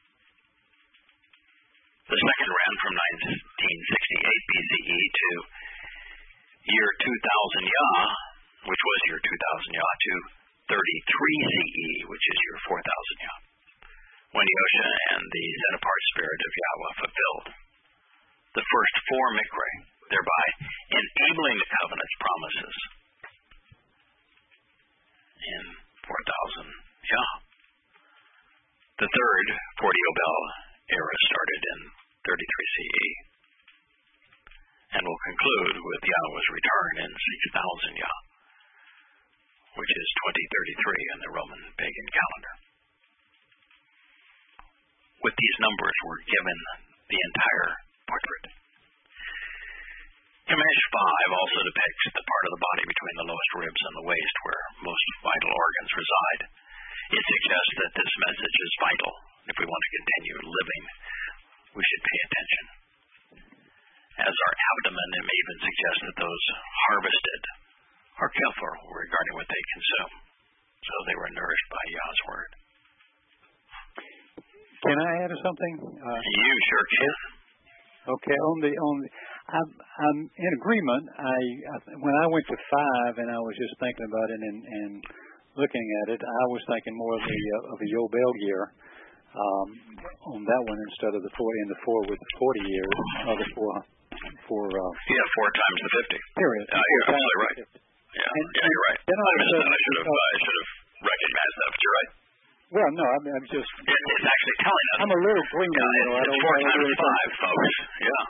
The second ran from nineteen sixty-eight B C E to year two thousand Yah, which was year two thousand Yah, to thirty-three C E, which is year four thousand Yah, when Yosha and the set-apart spirit of Yahweh fulfilled the first four Mikra, thereby enabling the covenant's promises in four thousand Yah. The third forty Yobel era started in thirty-three C E and will conclude with Yahweh's return in six thousand Yah, which is twenty thirty-three in the Roman pagan calendar. With these numbers were given the entire portrait. Kamesh five also depicts the part of the body between the lowest ribs and the waist where most vital organs reside. It suggests that this message is vital. If we want to continue living, we should pay attention. As our abdomen, it may even suggest that those harvested are careful regarding what they consume, so they were nourished by Yah's word.
Can I add something?
Uh, you sure can.
Okay, on the on, the, I'm, I'm in agreement. I, I when I went to five and I was just thinking about it and, and looking at it, I was thinking more of the uh, of a Yobel year um, on that one instead of the forty and the four with the forty years of the four four. Uh,
yeah, four times the fifty.
Period.
Uh, you're absolutely right. Yeah,
and,
yeah, you're right.
Then
I missed that. I should have.
Uh,
I should have recognized that. But you're right.
Well, no, I mean, I'm just.
It, it's actually telling us.
I'm a little green.
Yeah,
you know,
it's,
I don't
it's four times
really
five, folks. Yeah.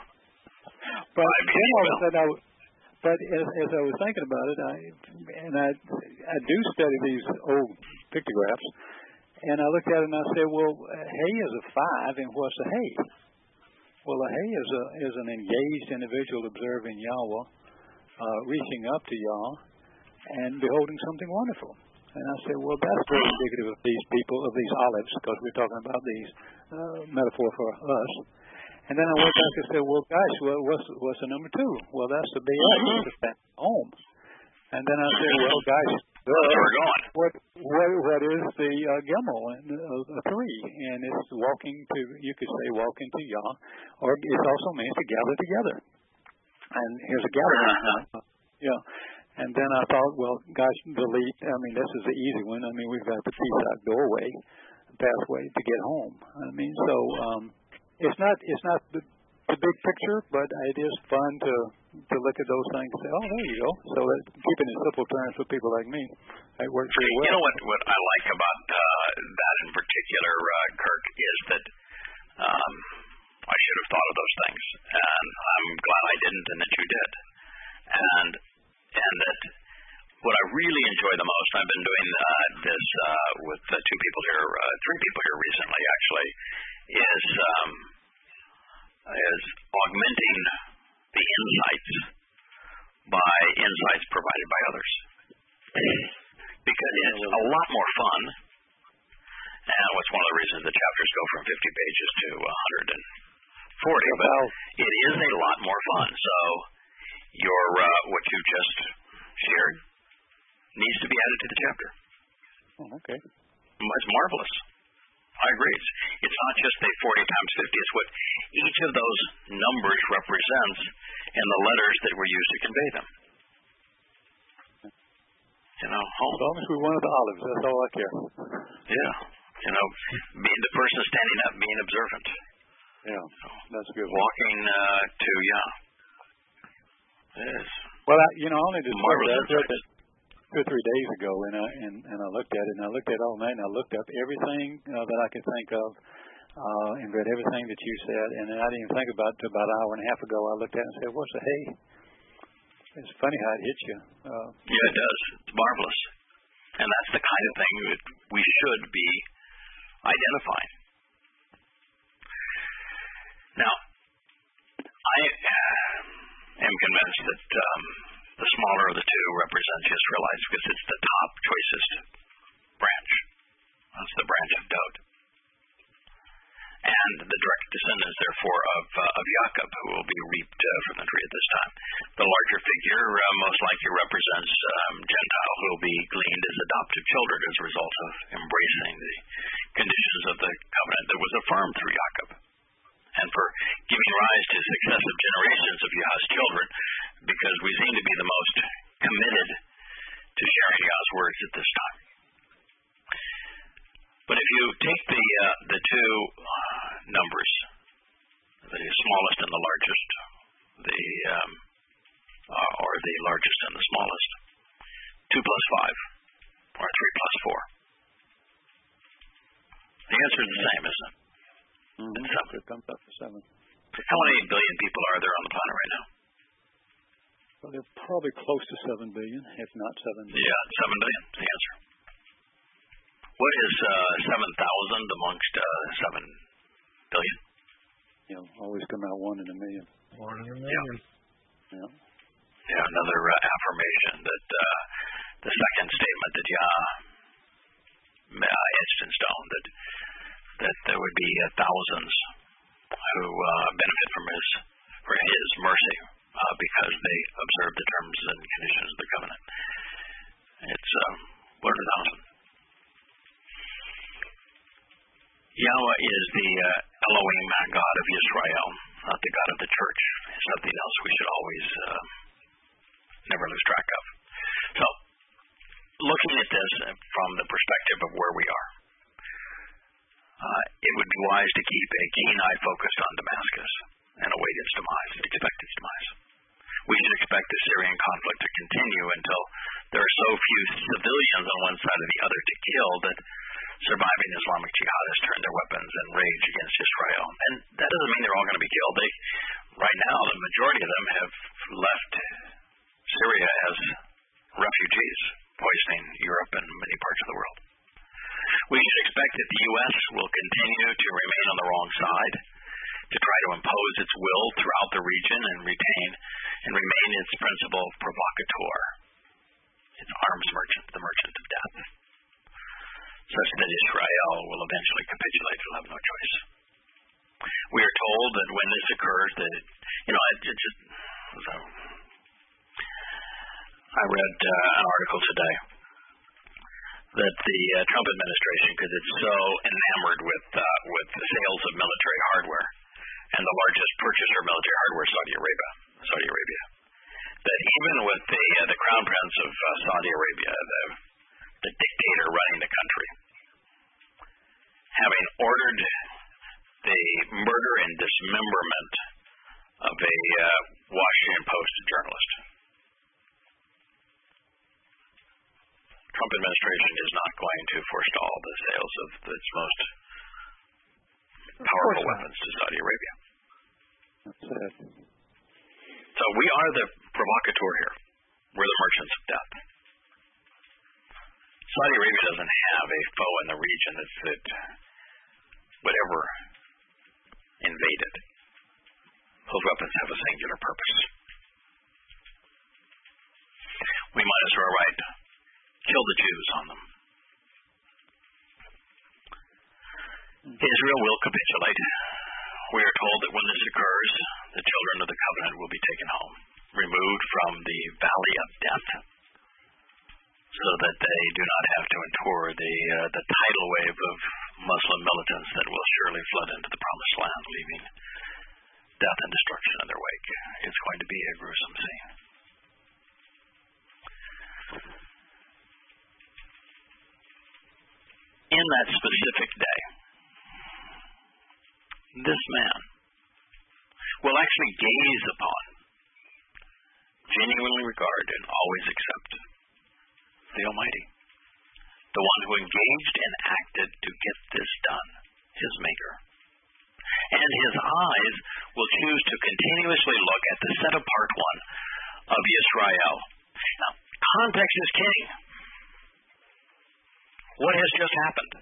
But then all of a sudden, I, but as, as I was thinking about it, I and I I do study these old pictographs, and I looked at it and I said, well, hay is a five, and what's a hay? Well, a hay is a is an engaged individual observing Yahweh, uh, reaching up to Yah, and beholding something wonderful. And I said, well, that's very indicative of these people, of these olives, because we're talking about these uh, metaphor for us. And then I went back and said, well, gosh, what, what's, what's the number two? Well, that's the B'yah, the family home. And then I said, well, gosh,
uh,
what, what what is the uh, Gimel, and uh, a three? And it's walking to, you could say, walking to Yah, or it also means to gather together. And here's a gathering. Yeah. And then I thought, well, gosh, delete. I mean, this is the easy one. I mean, we've got the Pesach doorway, pathway to get home. I mean, so um, it's not it's not the, the big picture, but it is fun to to look at those things and say, oh, there you go. So that, keeping it simple terms for people like me, it works very well.
You know what? What I like about uh, that in particular, uh, Kirk, is that um, I should have thought of those things, and I'm glad I didn't, and that you did. And And that what I really enjoy the most, I've been doing uh, this uh, with uh, two people here, uh, three people here recently actually, is um, is augmenting the insights by insights provided by others. Because it's a lot more fun And what's one of the reasons the chapters go from fifty pages to one hundred forty. But it is a lot more fun. So your uh, what you just shared needs to be added to the chapter.
Oh, okay.
It's marvelous. I agree. It's, it's not just the forty times fifty. It's what each of those numbers represents and the letters that were used to convey them. You know, home.
As long as we wanted the olives, that's all I care.
Yeah. You know, being the person standing up, being observant.
Yeah, that's good.
Walking uh, to, yeah. Yes.
Well, I, you know, I only discovered that
two
or three days ago, and I and, and I looked at it, and I looked at it all night, and I looked up everything uh, that I could think of, uh, and read everything that you said, and I didn't even think about it about an hour and a half ago. I looked at it and said, "What's the hay?" It's funny how it hits you. Uh,
yeah, it does. It's marvelous, and that's the kind of thing that we should be identifying. Now, I uh, am convinced that um, the smaller of the two represents the Israelites because it's the top, choicest branch. That's the branch of Dod. And the direct descendants, therefore, of uh, of Jacob, who will be reaped uh, from the tree at this time. The larger figure uh, most likely represents um, Gentile, who will be gleaned as adopted children as a result of embracing the conditions of the covenant that was affirmed through Jacob, and for giving rise to successive generations of Yah's children, because we seem to be the most committed to sharing Yah's words at this time. But if you take the uh, the two uh, numbers, the smallest and the largest, the um, uh, or the largest and the smallest, two plus five, or three plus four, the answer is the same, isn't it?
Mm-hmm.
It's seven.
It comes up to seven.
How many billion people are there on the planet right now?
Well, they're probably close to seven billion, if not seven billion.
Yeah, seven billion is the answer. What is uh, seven thousand amongst uh, seven billion?
You know, always come out one in a million.
One in a million.
Yeah. Yeah, yeah another uh, affirmation that uh, the second statement that Yah uh, etched in stone, that that there would be uh, thousands who uh, benefit from his for his mercy uh, because they observe the terms and conditions of the covenant. It's um, what are a thousand? Yahweh is the uh, Elohim, God of Israel, not the God of the church. It's something else we should always uh, never lose track of. So, looking at this from the perspective of where we are, uh, it would be wise to keep a keen eye focused on Damascus and await its demise, expect its demise. We should expect the Syrian conflict to continue until there are so few civilians on one side or the other to kill that surviving Islamic jihadists turn their weapons and rage against Israel. And that doesn't mean they're all going to be killed. They, right now, the majority of them have left Syria as refugees, poisoning Europe and many parts of the world. We should expect that the U S will continue to remain on the wrong side, to try to impose its will throughout the region and retain and remain its principal provocateur, its arms merchant, the merchant of death, such that Israel will eventually capitulate. Will have no choice. We are told that when this occurs, that you know, it, it just. So, I read uh, an article today that the uh, Trump administration, because it's so enamored with uh, with the sales of military hardware, and the largest purchaser of military hardware, Saudi Arabia, Saudi Arabia, that even with the uh, the crown prince of uh, Saudi Arabia, the the dictator running the country, having ordered the murder and dismemberment of a uh, Washington Post journalist. Trump administration is not going to forestall the sales of its most powerful weapons to Saudi Arabia.
That's it.
So we are the provocateur here. We're the merchants of death. Saudi Arabia doesn't have a foe in the region that's, that would ever invade it. Those weapons have a singular purpose. We might as well write, kill the Jews on them. Israel will capitulate. We are told that when this occurs, the children of the covenant will be taken home, removed from the valley of death, so that they do not have to endure the uh, the tidal wave of Muslim militants that will surely flood into the promised land, leaving death and destruction in their wake. It's going to be a gruesome scene. In that specific day, this man will actually gaze upon, genuinely regard, and always accept the Almighty, the one who engaged and acted to get this done, his Maker. And his eyes will choose to continuously look at the set-apart one of Yisrael. Now, context is king. What has just happened?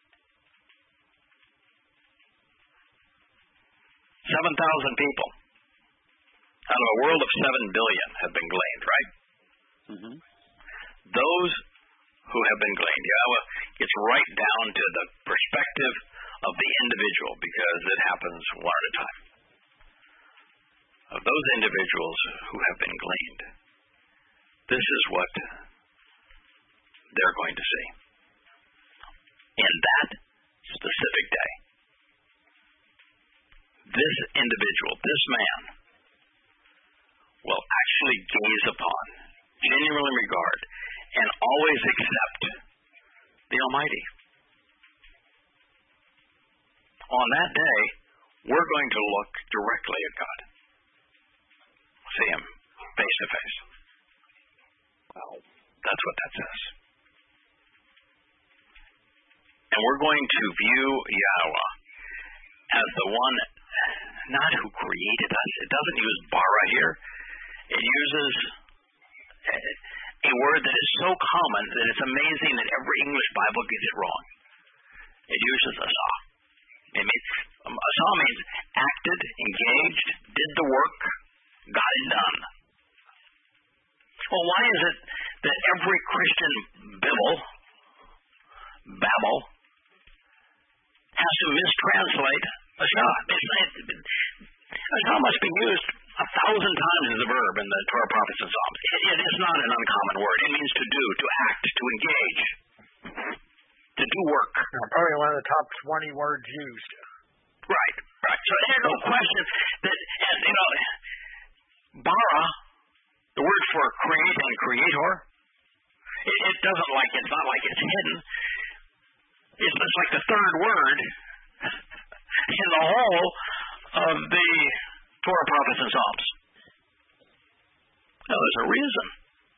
seven thousand people out of a world of seven billion have been gleaned, right?
Mm-hmm.
Those who have been gleaned, Yahweh gets right down to the perspective of the individual, because it happens one at a time. Of those individuals who have been gleaned, this is what they're going to see. In that specific day, this individual, this man, will actually gaze upon, genuinely regard, and always accept the Almighty. On that day, we're going to look directly at God. See Him face to face. Wow. That's what that says. And we're going to view Yahweh as the one, not who created us. It doesn't use bara here. It uses a word that is so common that it's amazing that every English Bible gets it wrong. It uses asa. It means, um, asa means acted, engaged, did the work, got it done. Well, why is it that every Christian Bible, Babel, has to mistranslate asa? Asa must be used a thousand times as a verb in the Torah, Prophets, and Psalms. It, it is not an uncommon word. It means to do, to act, to engage, to do work.
Probably one of the top twenty words used.
Right, right. So there's no question that, and, you know, bara, the word for create and creator, it, it doesn't like, it's not like it's hidden. It's just like the third word in the whole of the Torah, Prophets, and Psalms. Now, there's a reason.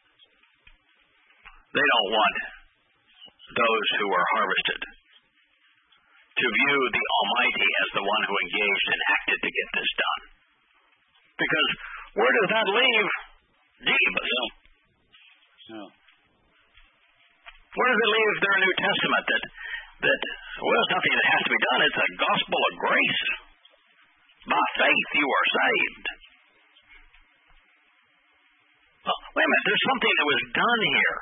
They don't want those who are harvested to view the Almighty as the one who engaged and acted to get this done. Because where does that leave Jebus?
No.
Where does it leave their New Testament that, that, well, it's nothing that has to be done. It's a gospel of grace. By faith you are saved. Well, wait a minute. There's something that was done here.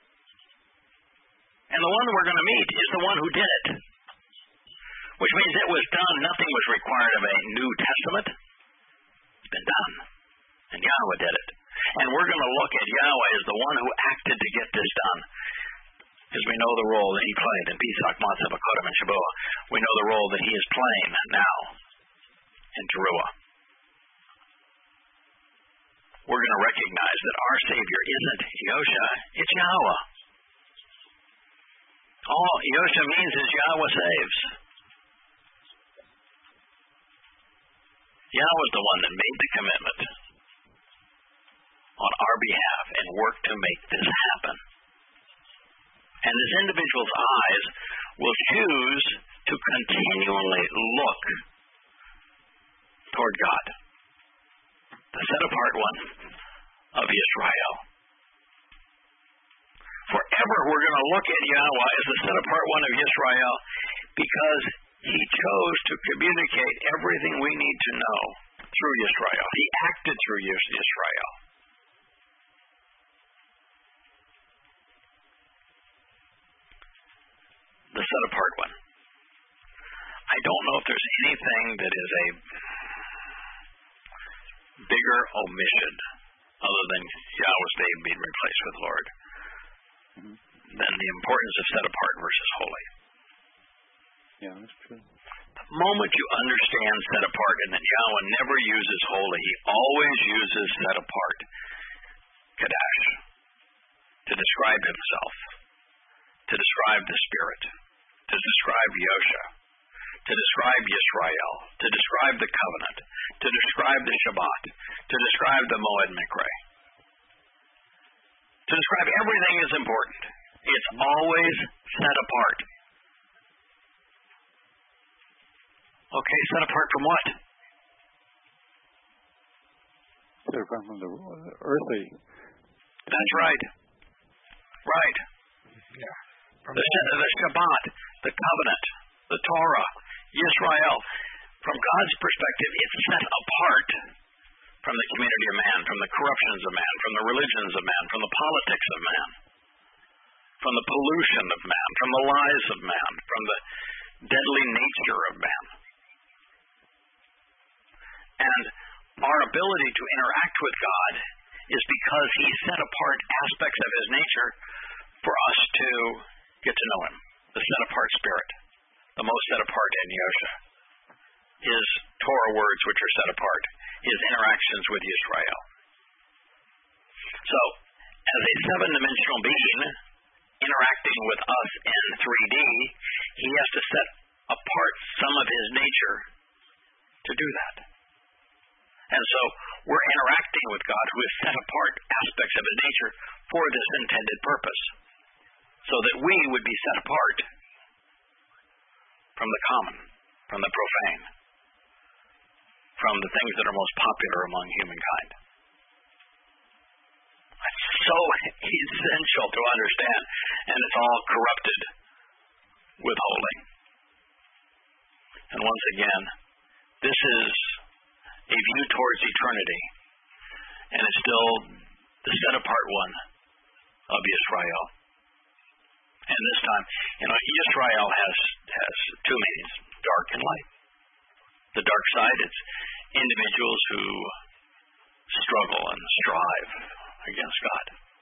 And the one we're going to meet is the one who did it. Which means it was done. Nothing was required of a New Testament. It's been done. And Yahweh did it. And we're going to look at Yahweh as the one who acted to get this done. Because we know the role that he played in Pesach, Matzah, Bakodim, and Shabuah. We know the role that he is playing now in Teruah. We're going to recognize that our Savior isn't Yosha, it's Yahweh. All Yosha means is Yahweh saves. Yahweh is the one that made the commitment on our behalf and worked to make this happen. And this individual's eyes will choose to continually look toward God, the set-apart one of Israel. Forever we're going to look at Yahweh as the set-apart one of Israel because he chose to communicate everything we need to know through Israel. He acted through Israel. The set-apart one. I don't know if there's anything that is a bigger omission other than Yahweh's name being replaced with Lord mm-hmm. than the importance of set apart versus holy.
Yeah, that's true.
The moment you understand set apart and that Yahweh never uses holy, he always uses set apart, Kadash, to describe himself, to describe the Spirit, to describe Yosha, to describe Yisrael, to describe the covenant, to describe the Shabbat, to describe the Moed Mikre. To describe everything is important. It's always set apart. Okay, set apart from what?
Set apart from the earthly.
That's right. Right.
Yeah.
The, the Shabbat, the covenant, the Torah, Yisrael. From God's perspective, it's set apart from the community of man, from the corruptions of man, from the religions of man, from the politics of man, from the pollution of man, from the lies of man, from the deadly nature of man. And our ability to interact with God is because he set apart aspects of his nature for us to get to know him. The set apart spirit, the most set apart in Yosha, his Torah words which are set apart, his interactions with Yisrael. So, as a seven-dimensional being interacting with us in three D, he has to set apart some of his nature to do that. And so, we're interacting with God who has set apart aspects of his nature for this intended purpose, so that we would be set apart from the common, from the profane, from the things that are most popular among humankind. It's so essential to understand, and it's all corrupted with holy. And once again, this is a view towards eternity, and it's still the set-apart one of Yisrael. And this time, you know, Yisrael has, has two meanings, dark and light. The dark side, it's individuals who struggle and strive against God.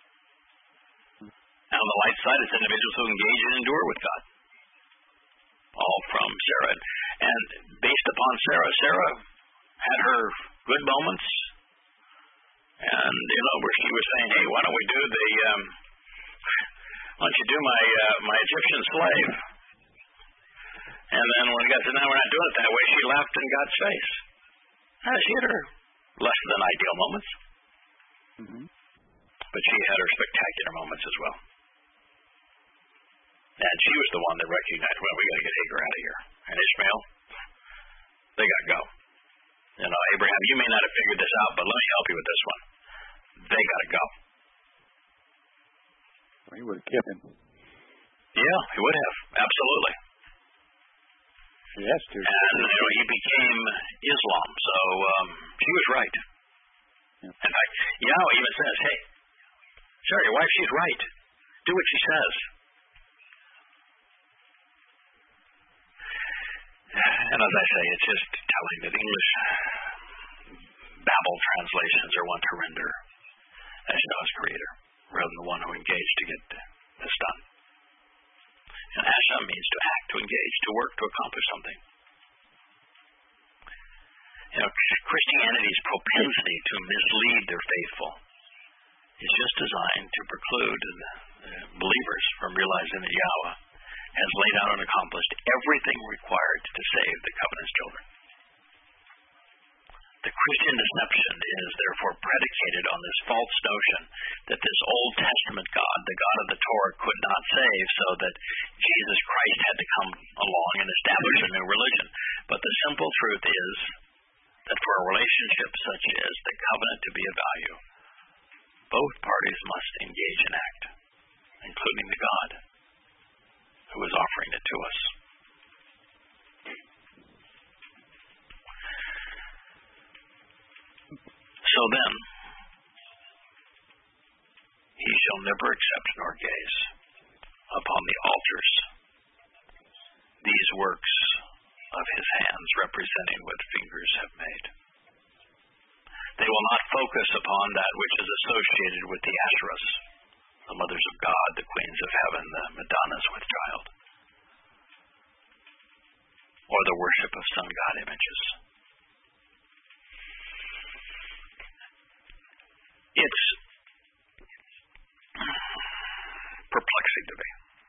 And on the light side, it's individuals who engage and endure with God. All from Sarah. And based upon Sarah, Sarah had her good moments. And, you know, where she was saying, hey, why don't we do the, um, why don't you do my, uh, my Egyptian slave? And then when it got to now we're not doing it that way, she laughed in God's face. Uh, she had her less than ideal moments. Mm-hmm. But she had her spectacular moments as well. And she was the one that recognized, well, we got to get Hagar out of here. And Ishmael, they got to go. You know, Abraham, you may not have figured this out, but let me help you with this one. They got to go.
Well, he would have kept him.
Yeah, he would have. Absolutely.
He has to.
And, you know, he became Islam. So um, she was right. Yeah. In fact, Yahweh even says, hey, sure, your wife, she's right. Do what she says. And as I say, it's just telling that English Babel translations are one to render as Yahweh's creator, rather than the one who engaged to get this done. And Hashem means to act, to engage, to work, to accomplish something. You know, Christianity's propensity to mislead their faithful is just designed to preclude believers from realizing that Yahweh has laid out and accomplished everything required to save the covenant's children. The Christian deception is therefore predicated on this false notion that this Old Testament God, the God of the Torah, could not save, so that Jesus Christ had to come along and establish a new religion. But the simple truth is that for a relationship such as the covenant to be of value, both parties must engage and act, including the God who is offering it to us. So then, he shall never accept nor gaze upon the altars, these works of his hands, representing what fingers have made. They will not focus upon that which is associated with the Asherahs, the mothers of God, the queens of heaven, the Madonnas with child, or the worship of sun god images. It's perplexing to me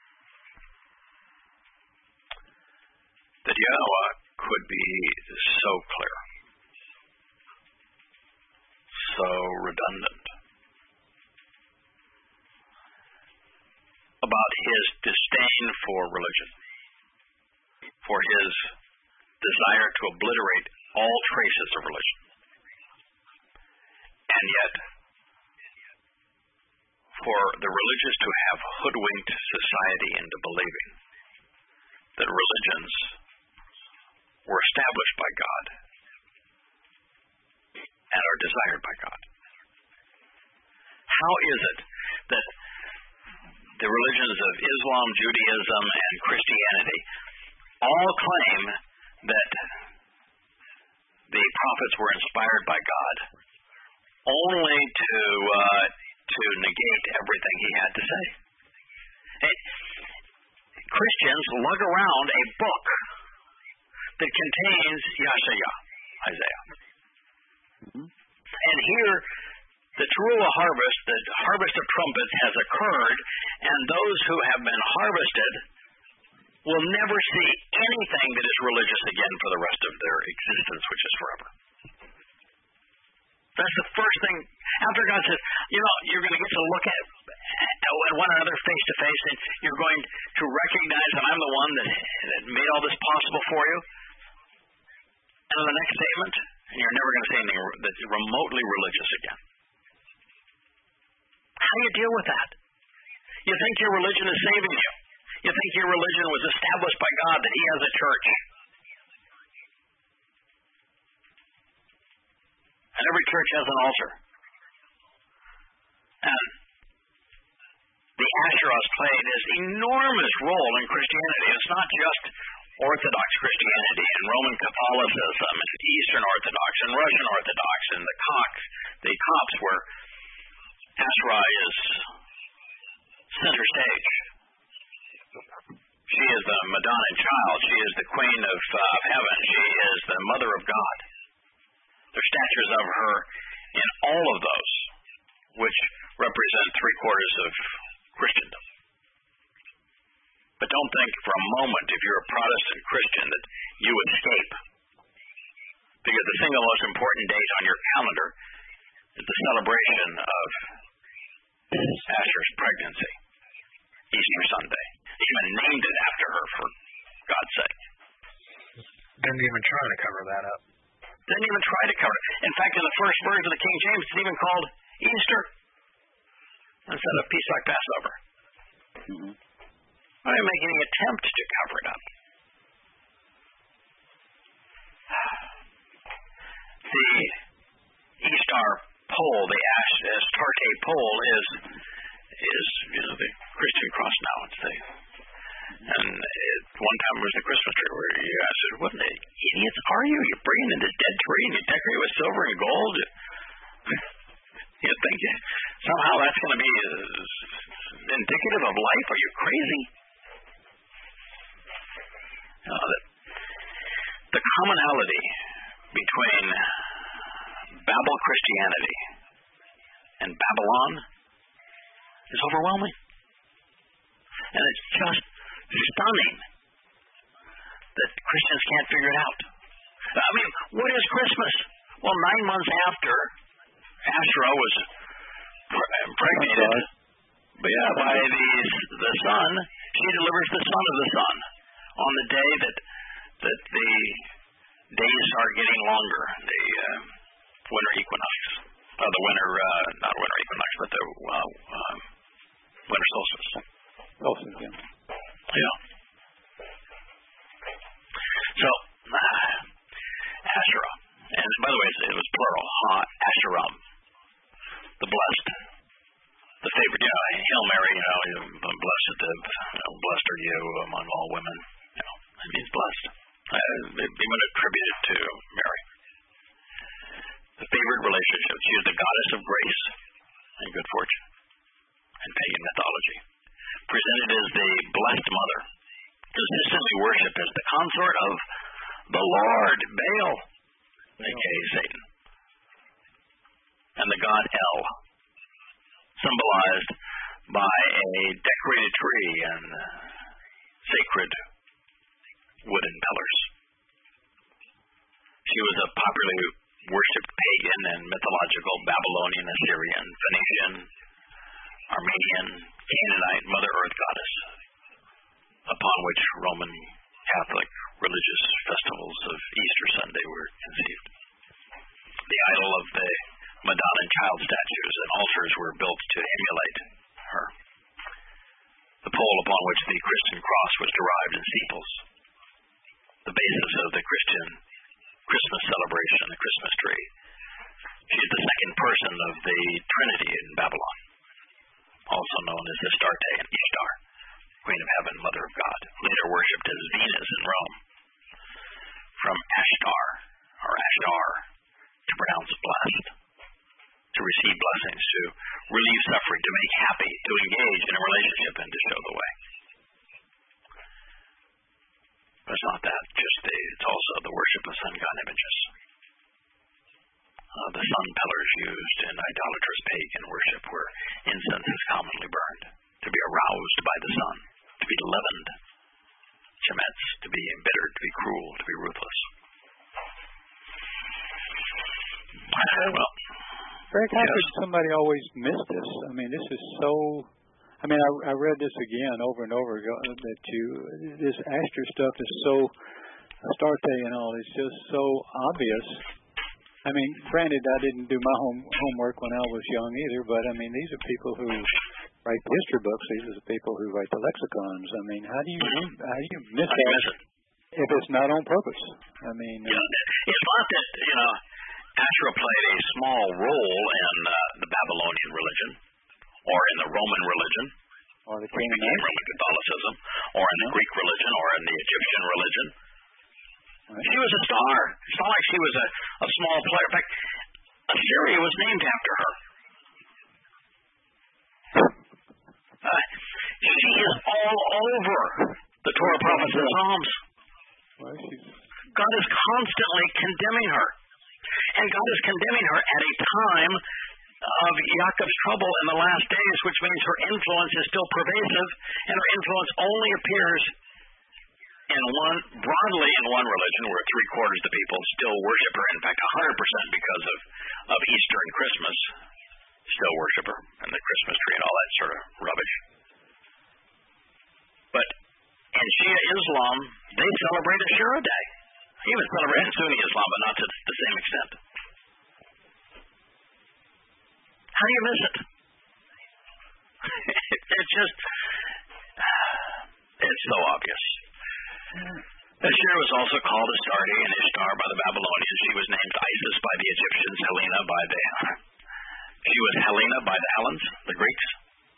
that Yahweh could be so clear, so redundant about his disdain for religion, for his desire to obliterate all traces of religion, and yet for the religious to have hoodwinked society into believing that religions were established by God and are desired by God. How is it that the religions of Islam, Judaism, and Christianity all claim that the prophets were inspired by God, only to uh, to negate everything he had to say? And Christians lug around a book that contains Yeshaya, Isaiah. Mm-hmm. And here, the Teruah harvest, the harvest of trumpets, has occurred, and those who have been harvested will never see anything that is religious again for the rest of their existence, which is forever. That's the first thing. After God says, you know, you're going to get to look at, at one another face to face, and you're going to recognize that I'm the one that, that made all this possible for you. And in the next statement, and you're never going to say anything that's remotely religious again. How do you deal with that? You think your religion is saving you. You think your religion was established by God, that he has a church. And every church has an altar. And the Asherahs played this enormous role in Christianity. It's not just Orthodox Christianity and Roman Catholicism and Eastern Orthodox and Russian Orthodox and the Copts, the Copts where Asherah is center stage. She is the Madonna child. She is the queen of uh, heaven. She is the mother of God. There are statues of her in all of those, which represent three quarters of Christendom. But don't think for a moment, if you're a Protestant Christian, that you escape. Because the single most important date on your calendar is the celebration of Asher's pregnancy, Easter Sunday. They even named it after her, for God's sake.
Didn't even try to cover that up.
Didn't even try to cover it. In fact, in the first version of the King James, it's even called Easter instead of Pesach Passover. Mm-hmm. Why are you making any attempt to cover it up? The Eastar pole, the Astarte pole, is is you know the Christian cross now. It's the and it, one time it was the Christmas tree where you asked, "What the idiots are you? You're bringing in this dead tree and you decorate with silver and gold." You think somehow that's going to be uh, indicative of life? Are you crazy? You know, the, the commonality between Babel Christianity and Babylon is overwhelming. And it's just stunning that Christians can't figure it out. I mean, what is Christmas? Well, nine months after Asherah was impregnated but yeah, by the, the sun, she delivers the son of the sun on the day that that the days start getting longer, the uh, winter equinox, uh, the winter, uh, not winter equinox, but the uh, um, winter solstice.
Solstice, yeah.
Yeah. So, uh, Asherah, and by the way, it was plural, ha, Asheram, the blessed, the favorite, you know, Hail Mary, you know, blessed, the, you know, blessed are you among all women, you know, it means blessed. Uh, attributed to Mary. The favored relationship. She is the goddess of grace and good fortune in pagan mythology. Presented as the blessed mother, consistently worshipped as the consort of the Lord, Baal, aka Satan, and the god El, symbolized by a decorated tree and sacred wooden pillars. She was a popularly worshipped pagan and mythological Babylonian, Assyrian, Phoenician, Armenian, Canaanite Mother Earth goddess, upon which Roman Catholic religious festivals of Easter Sunday were conceived. The idol of the Madonna and child statues and altars were built to emulate her. The pole upon which the Christian cross was derived in steeples. The basis of the Christian Christmas celebration, the Christmas tree. She is the second person of the Trinity in Babylon, also known as Astarte and Ishtar, Queen of Heaven, Mother of God, later worshipped as Venus in Rome. From Ashtar, or Ashtar, to pronounce blessed, to receive blessings, to relieve suffering, to make happy, to engage in a relationship, and to show the way. But it's not that, just the, it's also the worship of sun god images. Uh, the sun pillars used in idolatrous pagan worship where incense is commonly burned, to be aroused by the sun, to be leavened, chemets, to be embittered, to be cruel, to be ruthless. Well,
Frank, how
yes.
could somebody always miss this? I mean, this is so. I mean, I, I read this again over and over ago that you this Astor stuff is so Astarte and all. It's just so obvious. I mean, granted, I didn't do my home homework when I was young either, but I mean, these are people who write the history books. These are the people who write the lexicons. I mean, how do you how do you miss
how do you
that
miss it?
if it's not on purpose? I mean,
you know, it's not that you know Astra played a small role in uh, the Babylonian religion, or in the Roman religion,
or the
Canaanite Roman Catholicism, or in the Greek religion, or in the Egyptian religion. Right. She was a star. It's not like she was a, a small player. In fact, Assyria was named after her. Uh, she is all over the Torah, prophets, and Psalms.
Well, she's...
God is constantly condemning her. And God is condemning her at a time of Jacob's trouble in the last days, which means her influence is still pervasive, and her influence only appears in one, broadly in one religion, where three quarters of the people still worship her. In fact, one hundred percent because of, of Easter and Christmas still worship her, and the Christmas tree and all that sort of rubbish. But in Shia Islam, they celebrate Ashura Day. Even celebrate in Sunni Islam, but not to the same extent. How do you miss it? It's just, it's so obvious. Ashura was also called Astarte and Ishtar by the Babylonians. She was named Isis by the Egyptians, Helena by the, she was Helena by the Hellenes, the Greeks.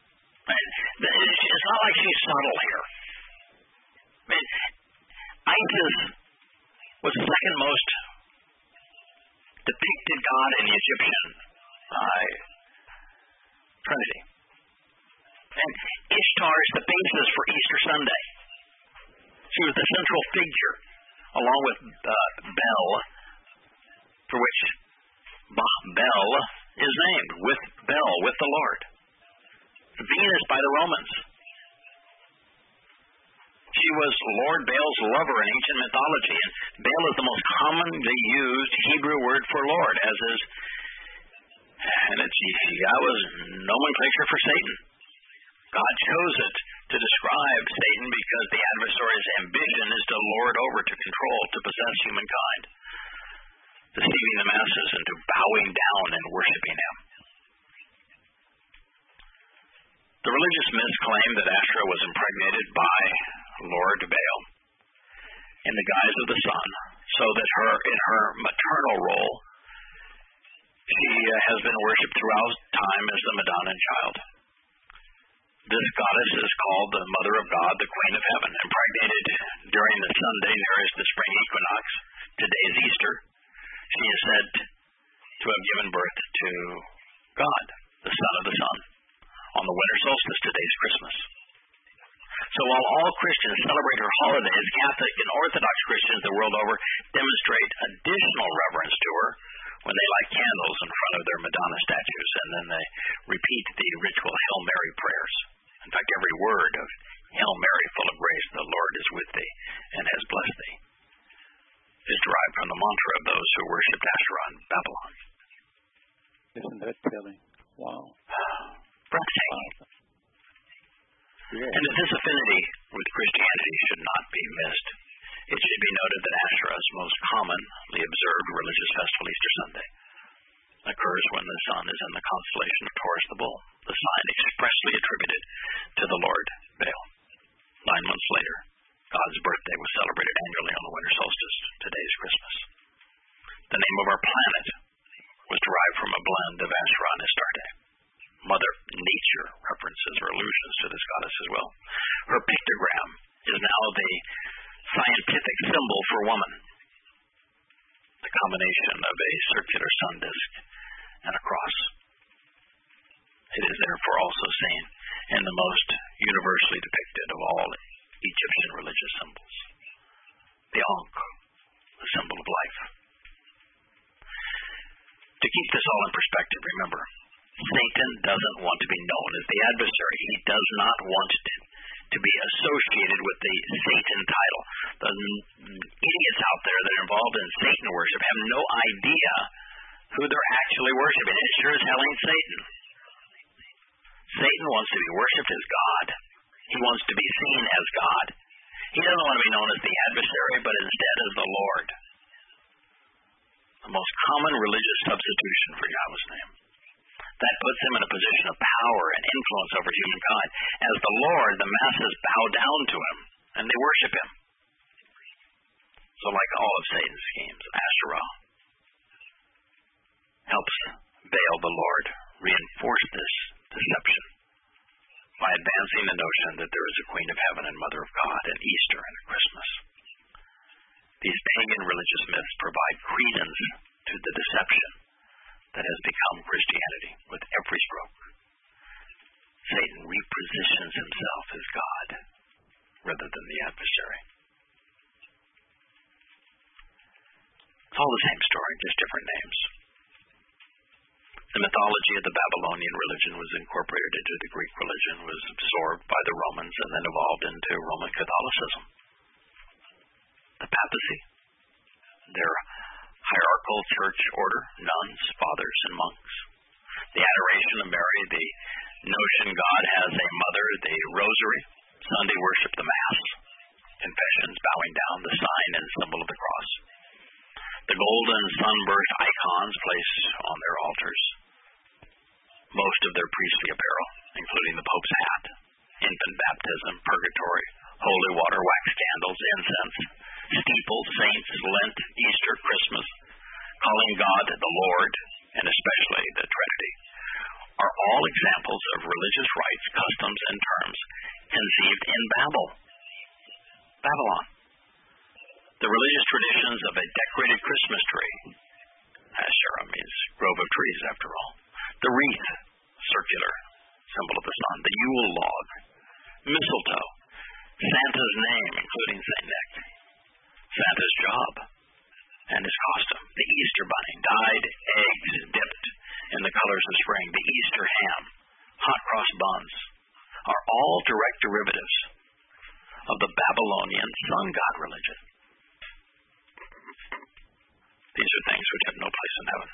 It's not like she's subtle here. I mean, Isis was the second most depicted god in the Egyptian uh, Trinity. And Ishtar is the basis for Easter Sunday. She was the central figure, along with uh, Bel, for which Bel is named, with Bel, with the Lord. Venus by the Romans. She was Lord Baal's lover in ancient mythology, and Baal is the most commonly used Hebrew word for Lord, as is, and it's Yahweh's nomenclature for Satan. God chose it to describe Satan because the adversary's ambition is to lord over, to control, to possess humankind, deceiving the masses into bowing down and worshiping him. The religious myths claim that Ashra was impregnated by Lord Baal in the guise of the sun, so that her, in her maternal role, she uh, has been worshipped throughout time as the Madonnan child. This goddess is called the Mother of God, the Queen of Heaven, impregnated during the Sunday nearest the spring equinox, Today is Easter. She is said to have given birth to God, the Son of the Sun. On the winter solstice, today is Christmas. So while all Christians celebrate her holidays, Catholic and Orthodox Christians the world over demonstrate additional reverence to her when they light candles in front of their Madonna statues, and then they repeat the ritual Hail Mary prayers. In fact, every word of Hail Mary, full of grace, the Lord is with thee and has blessed thee, is derived from the mantra of those who worshipped Asherah in Babylon.
Isn't that telling? Wow.
Breathtaking.
Wow. Yeah.
And that this affinity with Christianity should not be missed. It should be noted that Asherah's most commonly observed religious festival, Easter Sunday, occurs when the sun is in the constellation of Taurus the Bull, the sign expressly attributed to the Lord Baal. Nine months later, God's birthday was celebrated annually on the winter solstice. Today is Christmas. The name of our planet was derived from a blend of Asherah and Astarte. Mother Nature references or allusions to this goddess as well. Her pictogram is now the scientific symbol for woman, the combination of a circular sun disk and a cross. It is therefore also seen in the most universally depicted of all Egyptian religious symbols, the Ankh, the symbol of life. To keep this all in perspective, remember, Satan doesn't want to be known as the adversary. He does not want to, to be associated with the Satan title. The idiots out there that are involved in Satan worship have no idea who they're actually worshiping. It sure as hell ain't Satan. Satan wants to be worshipped as God. He wants to be seen as God. He doesn't want to be known as the adversary, but instead as the Lord. The most common religious substitution for Yahweh's name. That puts him in a position of power and influence over humankind. As the Lord, the masses bow down to him, and they worship him. So like all of Satan's schemes, Asherah helps Baal the Lord reinforce this deception by advancing the notion that there is a Queen of Heaven and Mother of God, and Easter and Christmas. These pagan religious myths provide credence to the deception that has become Christianity with every stroke. Satan repositions himself as God rather than the adversary. It's all the same story, just different names. The mythology of the Babylonian religion was incorporated into the Greek religion, was absorbed by the Romans, and then evolved into Roman Catholicism. The papacy, their hierarchical church order, nuns, fathers, and monks. The adoration of Mary, the notion God has a mother, the rosary, Sunday worship, the Mass, confessions, bowing down, the sign and symbol of the cross. The golden sunburst icons placed on their altars. Most of their priestly apparel, including the Pope's hat, infant baptism, purgatory, holy water, wax candles, incense, steeples, saints, Lent, Easter, Christmas, calling God the Lord, and especially the Trinity, are all examples of religious rites, customs, and terms conceived in Babel, Babylon. The religious traditions of a decorated Christmas tree, Asherah means grove of trees after all, the wreath, circular, symbol of the sun, the Yule log, mistletoe, Santa's name, including Saint Nick, Santa's job and his costume, the Easter bunny, dyed eggs dipped in the colors of spring, the Easter ham, hot cross buns, are all direct derivatives of the Babylonian sun god religion. These are things which have no place in heaven.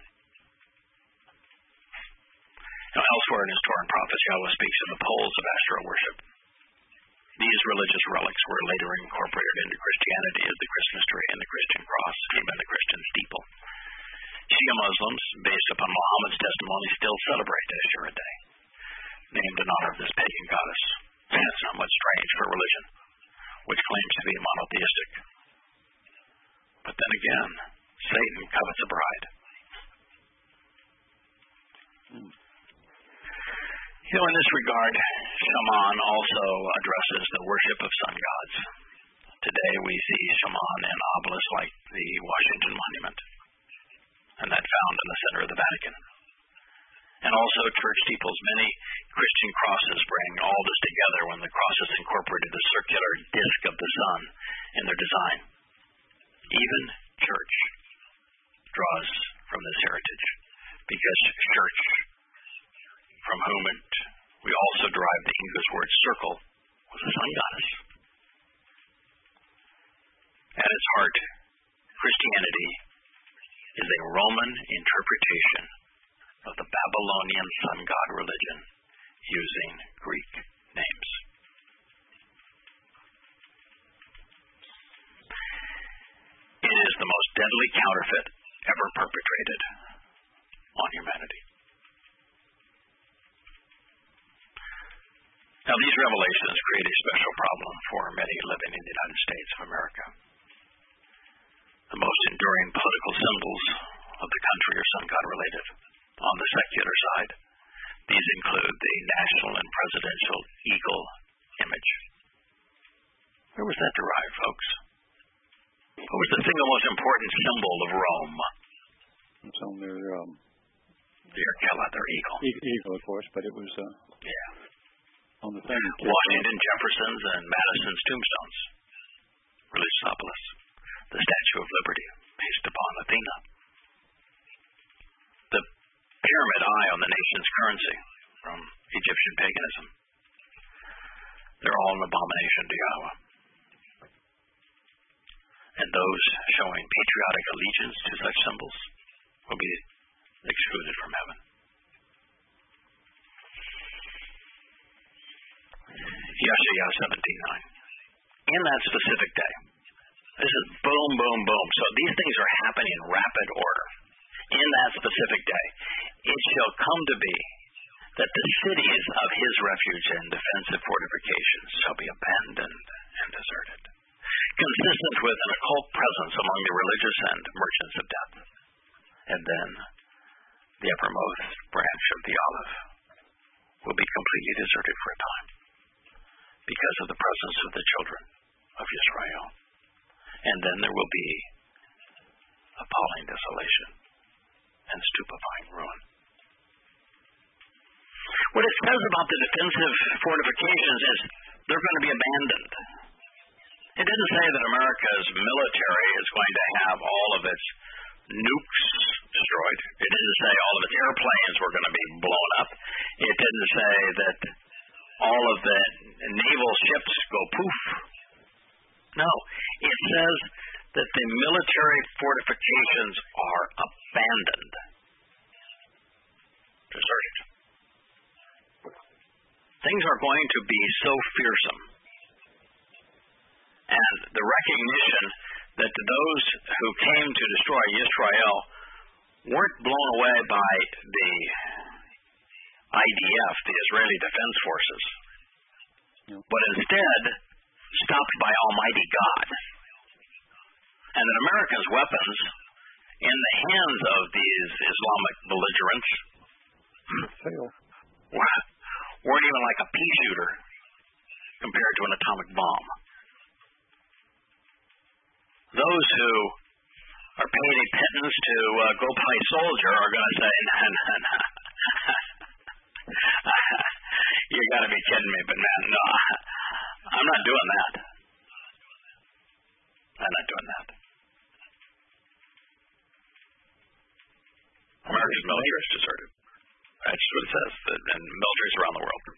Now, elsewhere in his Torah and prophets, Yahweh speaks of the poles of Asherah worship. These religious relics were later incorporated into Christianity as the Christmas tree and the Christian cross, even the Christian steeple. Shia Muslims, based upon Muhammad's testimony, still celebrate Asherah Day, named in honor of this pagan goddess. That's somewhat strange for religion, which claims to be monotheistic. But then again, Satan covets a bride. You know, in this regard, Shaman also addresses the worship of sun gods. Today we see Shaman and obelisks like the Washington Monument, and that found in the center of the Vatican. And also church steeples. Many Christian crosses bring all this together when the crosses incorporated the circular disk of the sun in their design. Even church draws from this heritage, because church, from whom it, we also derive the English word circle, was the sun goddess. At its heart, Christianity is a Roman interpretation of the Babylonian sun god religion using Greek names. It is the most deadly counterfeit ever perpetrated on humanity. Now, these revelations create a special problem for many living in the United States of America. The most enduring political symbols of the country are sun god related. On the secular side, these include the national and presidential eagle image. Where was that derived, folks? What was the single most important symbol of Rome?
It's on their um,
their Kella, their eagle.
Eagle, of course, but it was uh,
yeah
on the thing.
Washington, Jefferson's, and Madison's tombstones. Religious obelisk, the Statue of Liberty, based upon Athena. The pyramid eye on the nation's currency from Egyptian paganism. They're all an abomination to Yahweh. And those showing patriotic allegiance to such symbols will be excluded from heaven. Yeshaya seventeen nine. In that specific day, this is boom, boom, boom. So these things are happening in rapid order. In that specific day, it shall come to be that the cities of his refuge and defensive fortifications shall be abandoned and deserted, consistent with an occult presence among the religious and merchants of death. And then the uppermost branch of the olive will be completely deserted for a time because of the presence of the children of Israel. And then there will be appalling desolation and stupefying ruin. What it says about the defensive fortifications is they're going to be abandoned. It didn't say that America's military is going to have all of its nukes destroyed. It didn't say all of its airplanes were going to be blown up. It didn't say that all of the naval ships go poof. No, it says that the military fortifications are abandoned, deserted. Things are going to be so fearsome. And the recognition that those who came to destroy Israel weren't blown away by the I D F, the Israeli Defense Forces, but instead stopped by Almighty God. And that America's weapons in the hands of these Islamic belligerents weren't even like a pea shooter compared to an atomic bomb. Those who are paid a pittance to uh, go play soldier are going to say, nah, nah, nah. You got to be kidding me, but man, no, I'm not doing that. I'm not doing that. America's military is deserted. That's what it says, and militaries around the world.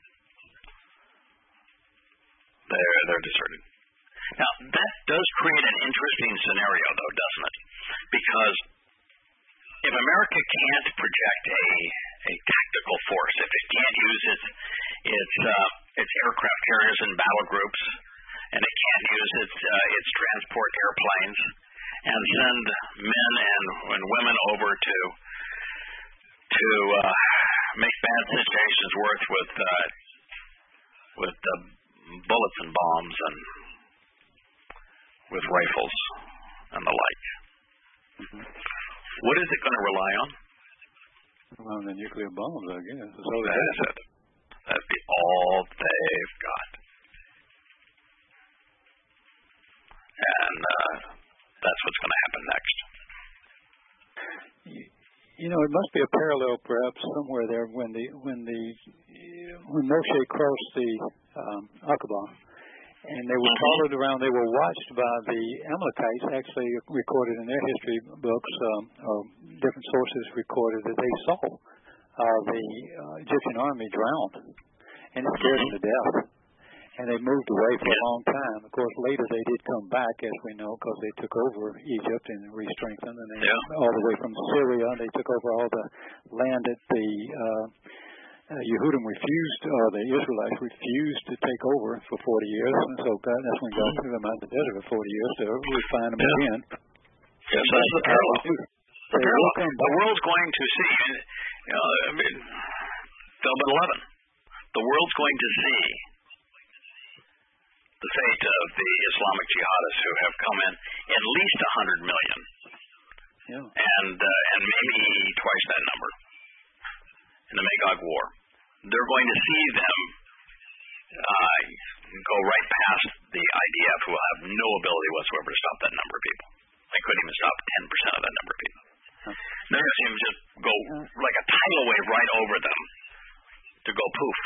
They're, they're deserted. Now, that does create an interesting scenario, though, doesn't it? Because if America can't project a, a tactical force, if it can't use its its uh, its aircraft carriers and battle groups, and it can't use its uh, its transport airplanes, and send men and, and women over to to uh, make bad situations worse with uh, with uh, bullets and bombs and with rifles and the like.
Mm-hmm.
What is it going to rely on?
Well, the nuclear bombs, I guess. That's all
that is it. That'd be all they've got.
you know, it must be a parallel perhaps somewhere there when the when the when Moshe crossed the um, Aqaba, and they were followed around. They were watched by the Amalekites. Actually, recorded in their history books, um, or different sources recorded that they saw uh, the uh, Egyptian army drowned, and it scared them to death. And they moved away for a long time. Of course, later they did come back, as we know, because they took over Egypt and re-strengthened. And they, yeah. all the way from Syria, they took over all the land that the uh, uh, Yehudim refused, or the Israelites refused to take over for forty years. And so God, that's when God threw them out of the desert for forty years to refine them yeah. again.
Yes, that's the parallel. The parallel. The world's going to see, you know, I mean, Philip eleven, the world's going to see the fate of the Islamic jihadists who have come in, at least one hundred million, yeah. and uh, and maybe twice that number in the Magog War. They're going to see them uh, go right past the I D F, who will have no ability whatsoever to stop that number of people. They couldn't even stop ten percent of that number of people. Huh. They're going to see them just go like a tidal wave right over them to go poof.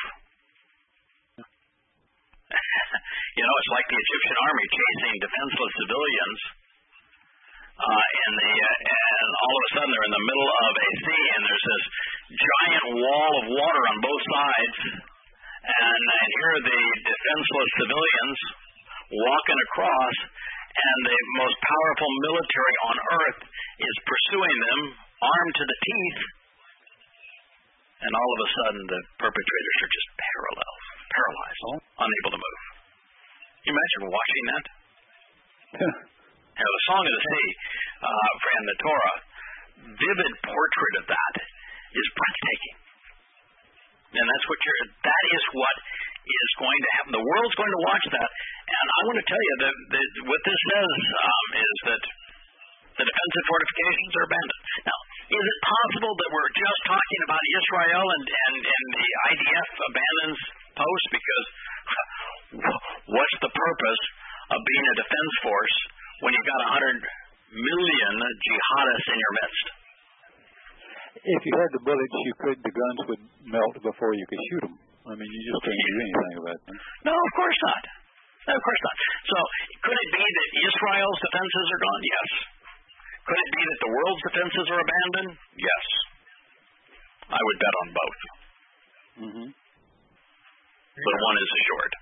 You know, it's like the Egyptian army chasing defenseless civilians, uh, and the uh, and all of a sudden they're in the middle of a sea, and there's this giant wall of water on both sides, and, and here are the defenseless civilians walking across, and the most powerful military on earth is pursuing them, armed to the teeth, and all of a sudden the perpetrators are just parallel, paralyzed, unable to move. Can you imagine watching that? You know, the Song of the Sea, uh, from the Torah, vivid portrait of that is breathtaking. And that's what you're, that is what is going to happen. The world's going to watch that. And I want to tell you that, that what this says um, is that the defensive fortifications are abandoned. Now, is it possible that we're just talking about Israel and, and, and the I D F abandons posts? Because what's the purpose of being a defense force when you've got one hundred million jihadists in your midst?
If you had the bullets, you could, the guns would melt before you could shoot them. I mean, you just couldn't do anything about them.
No, of course not. No, of course not. So, could it be that Israel's defenses are gone? Yes. Could it be that the world's defenses are abandoned? Yes. I would bet on both.
Mm-hmm.
But one is assured.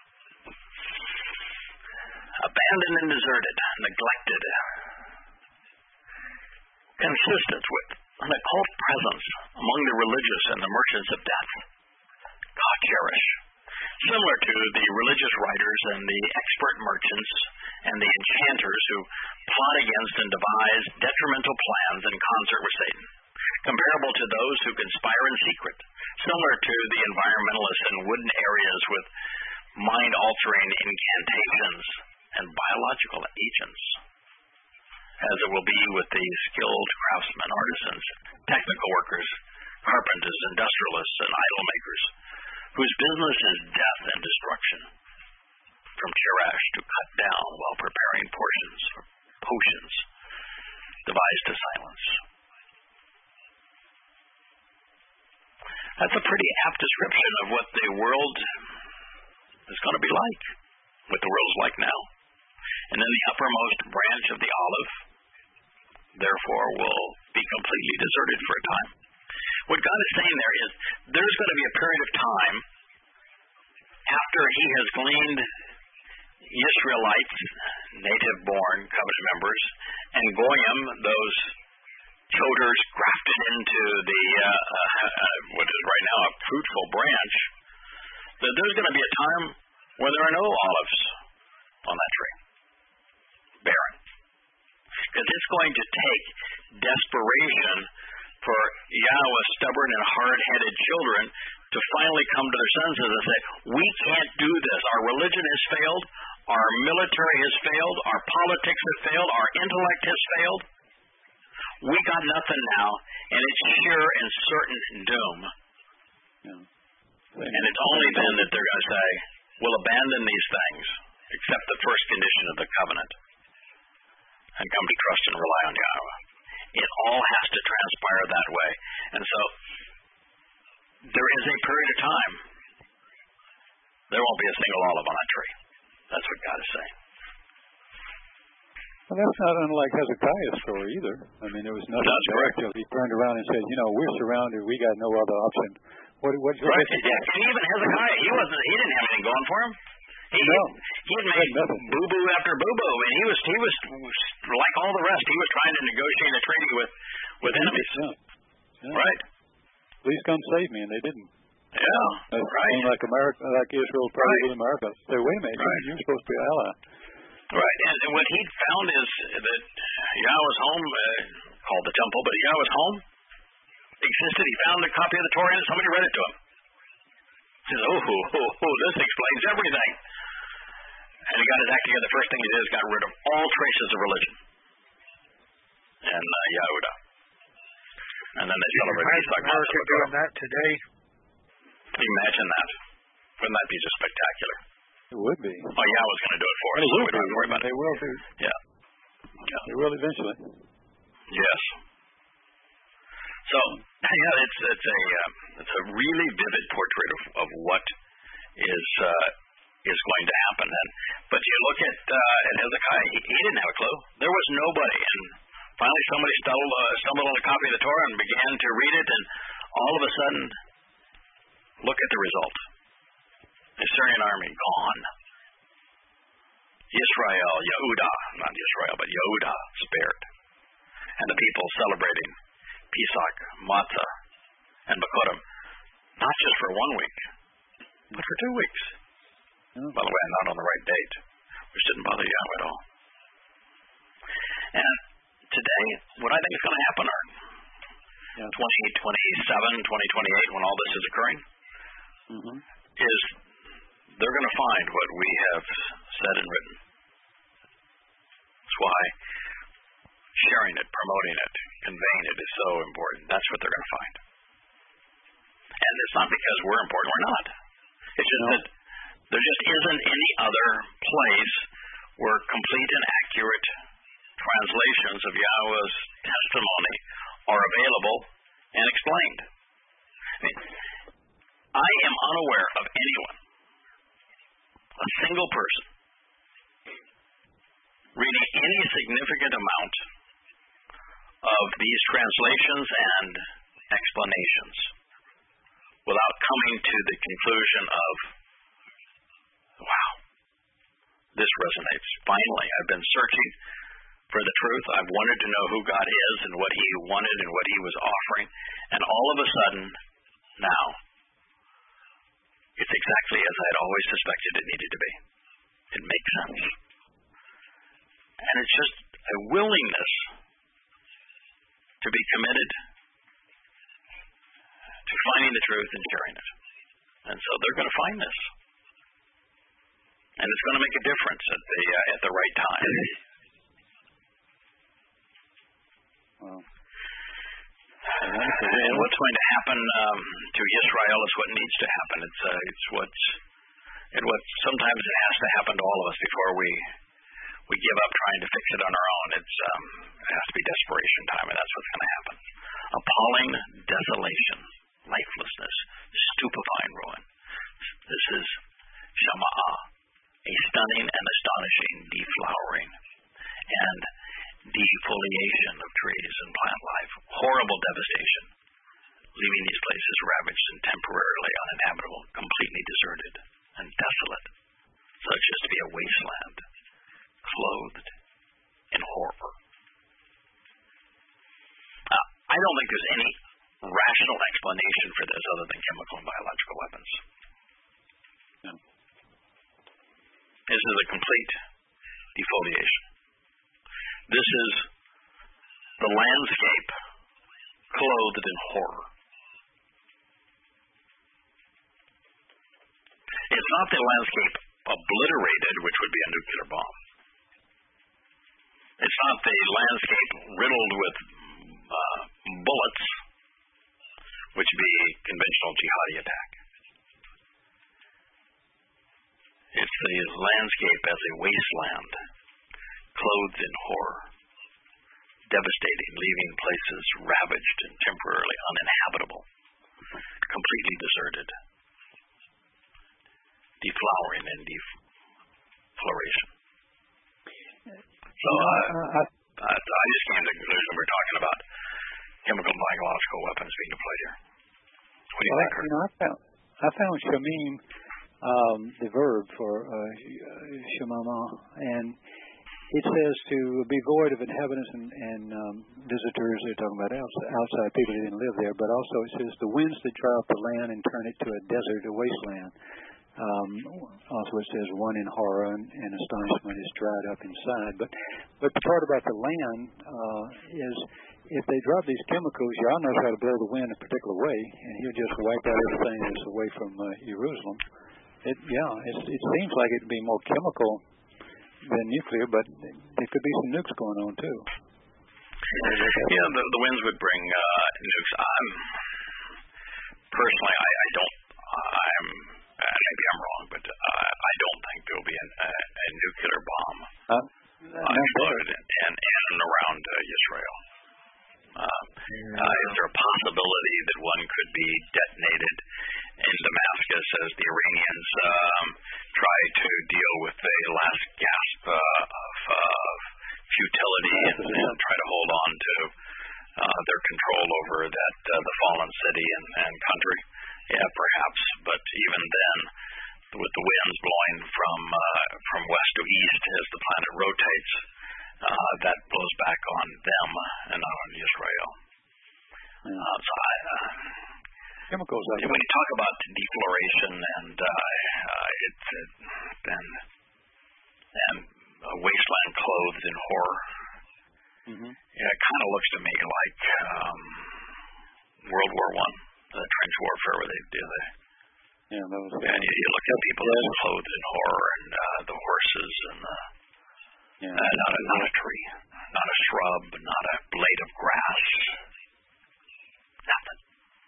Abandoned and deserted, neglected, consistent with an occult presence among the religious and the merchants of death. God cherish. Similar to the religious writers and the expert merchants and the enchanters who plot against and devise detrimental plans in concert with Satan. Comparable to those who conspire in secret. Similar to the environmentalists in wooden areas with mind-altering incantations and biological agents, as it will be with the skilled craftsmen, artisans, technical workers, carpenters, industrialists, and idol makers, whose business is death and destruction, from Cherash to cut down while preparing portions or potions devised to silence. That's a pretty apt description of what the world is going to be like, what the world is like now. And then the uppermost branch of the olive, therefore, will be completely deserted for a time. What God is saying there is there's going to be a period of time after he has gleaned Israelites, native-born covenant members, and Goyim, those choters grafted into the uh, uh, what is right now a fruitful branch, that there's going to be a time when there are no olives on that tree. Barren. Because it's going to take desperation for Yahweh's stubborn and hard-headed children to finally come to their senses and say, we can't do this. Our religion has failed. Our military has failed. Our politics has failed. Our intellect has failed. We got nothing now, and it's sure and certain doom.
Yeah.
And it's only then that they're going to say, we'll abandon these things, accept the first condition of the covenant, and come to trust and rely on Yahweh. It all has to transpire that way. And so there is a period of time there won't be a single olive on that tree. That's what God is saying.
Well, that's not unlike Hezekiah's story either. I mean, there was nothing
That's
there
correct.
until he turned around and said, you know, we're surrounded. We got no other option. What, what's your
right. Yeah. And even Hezekiah, he wasn't. He didn't have anything going for him. He,
no.
he had made boo boo after boo boo, and he was he was like all the rest. He was trying to negotiate a treaty with with enemies.
Yeah. Yeah.
Right.
Please come save me, and they didn't.
Yeah.
That's
right.
Like America, like Israel, probably
right.
with America. Say, wait a minute,
right.
you're supposed to be an ally.
Right. And, and what he found is that Yahweh's home, uh, called the temple, but Yahweh's home existed. He found a copy of the Torah, and somebody read it to him. He says, oh, oh, oh, oh, this explains everything. And he got his act together. The first thing he did is got rid of all traces of religion in uh, Yehuda. And then they celebrated Pesach.
America doing that today.
Can you imagine that? Wouldn't that be just spectacular?
It would be.
Oh, Yahweh's going to do it for us, so we don't have to worry about
they
it.
They will do.
Yeah. yeah.
They will eventually.
Yes. So, yeah, it's it's a uh, it's a really vivid portrait of, of what is uh, is going to happen. And but you look at uh, at Hezekiah, he, he didn't have a clue. There was nobody, and finally somebody stumbled uh, stumbled on a copy of the Torah and began to read it, and all of a sudden, look at the result: the Assyrian army gone. Yisrael, Yehuda, not Yisrael, but Yehuda spared, and the people celebrating Pesach, Matzah, and Bakodim, not just for one week, but for two weeks. Mm. By the way, not on the right date, which didn't bother Yahweh at all. And today, what I think is going to happen are yeah. twenty twenty-seven, twenty twenty-eight, when all this is occurring, mm-hmm. is they're going to find what we have said and written. That's why sharing it, promoting it, conveying it is so important. That's what they're going to find. And it's not because we're important. We're not. It's just no. that there just isn't any other place where complete and accurate translations of Yahweh's testimony are available and explained. I mean, I am unaware of anyone, a single person, reading any significant amount of these translations and explanations without coming to the conclusion of, wow, this resonates. Finally, I've been searching for the truth. I've wanted to know who God is and what He wanted and what He was offering. And all of a sudden, now, it's exactly as I had always suspected it needed to be. It makes sense. And it's just a willingness to be committed to finding the truth and sharing it. And so they're going to find this. And it's going to make a difference at the uh, at the right time.
Wow.
And what's going to happen um, to Israel is what needs to happen. It's uh, it's what's and what sometimes it has to happen to all of us before we we give up trying to fix it on our own. It's um, it has to be desperation time, and that's what's going to happen. Appalling desolation, lifelessness, stupefying ruin. This is Shama'ah, a stunning and astonishing deflowering and defoliation of trees and plant life. Horrible devastation, leaving these places ravaged and temporarily uninhabitable, completely deserted and desolate, such as to be a wasteland, clothed in horror. Uh, I don't think there's any rational explanation for this other than chemical and biological weapons. No. This is a complete defoliation. This is the landscape clothed in horror. It's not the landscape obliterated, which would be a nuclear bomb. It's not the landscape riddled with uh, bullets, which would be a conventional jihadi attack. It's the landscape as a wasteland, clothed in horror, devastating, leaving places ravaged and temporarily uninhabitable, completely deserted, deflowering and defloration. So uh, I, I just came to the conclusion we're talking about chemical and biological weapons being deployed here. What do you
well,
think, Kurt?
You know, I found, I found shamim, um, the verb for uh, shamama, and it says to be void of inhabitants and, and um, visitors. They're talking about outside, outside people who didn't live there, but also it says the winds that dry up the land and turn it to a desert, a wasteland. Um, also it says one in horror and, and astonishment is dried up inside. But but the part about the land uh, is if they drop these chemicals, Yah knows how to blow the wind a particular way, and he'll just wipe out everything that's away from uh, Jerusalem. It, yeah, it's, it seems like it'd be more chemical than nuclear, but there could be some nukes going on too.
Yeah, the, the winds would bring uh, nukes. I'm personally, I, I don't. I'm uh, maybe I'm wrong, but uh, I don't think there will be an, a, a nuclear bomb
uh,
uh, exploded in, in, in and around uh, Israel. Uh, uh, is there a possibility that one could be detonated in Damascus as the Iranians um, try to deal with the last gasp uh, of uh, futility and, and try to hold on to uh, their control over that uh, the fallen city and, and country? Yeah, perhaps, but even then, with the winds blowing from uh, from west to east as the planet rotates, uh, that blows back on them and not on Israel.
Yeah.
Uh, so I, uh,
Chemicals.
When you talk about defloration and uh, uh, it's uh, then and a wasteland clothed in horror,
mm-hmm.
yeah, it kind of looks to me like um, World War One. The trench warfare where they do the
yeah, that was
and you, you look at people that are clothed in horror and uh, the horses and the
yeah.
uh, not a not a tree, not a shrub, not a blade of grass, nothing.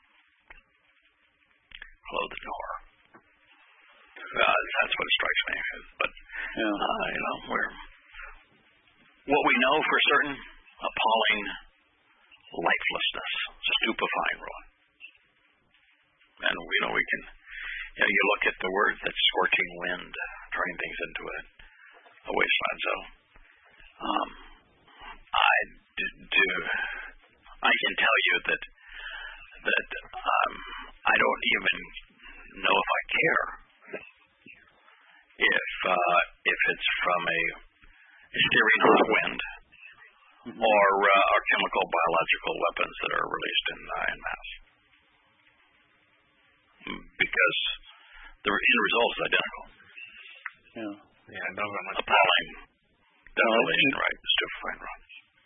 Clothed in horror. Uh, that's what strikes me. But
yeah.
uh, you know, we're what we know for certain, appalling lifelessness, stupefying ruin. And, you know, we can, you know, you look at the word that's scorching wind, turning things into a, a wasteland. So, um, I do, I can tell you that, that, um, I don't even know if I care if, uh, if it's from a steering hot wind
mm-hmm.
or, uh, or chemical biological weapons that are released in, uh, in mass. Because the end result is identical.
Yeah.
Yeah, no much
appalling desolation, right? Stupefying run.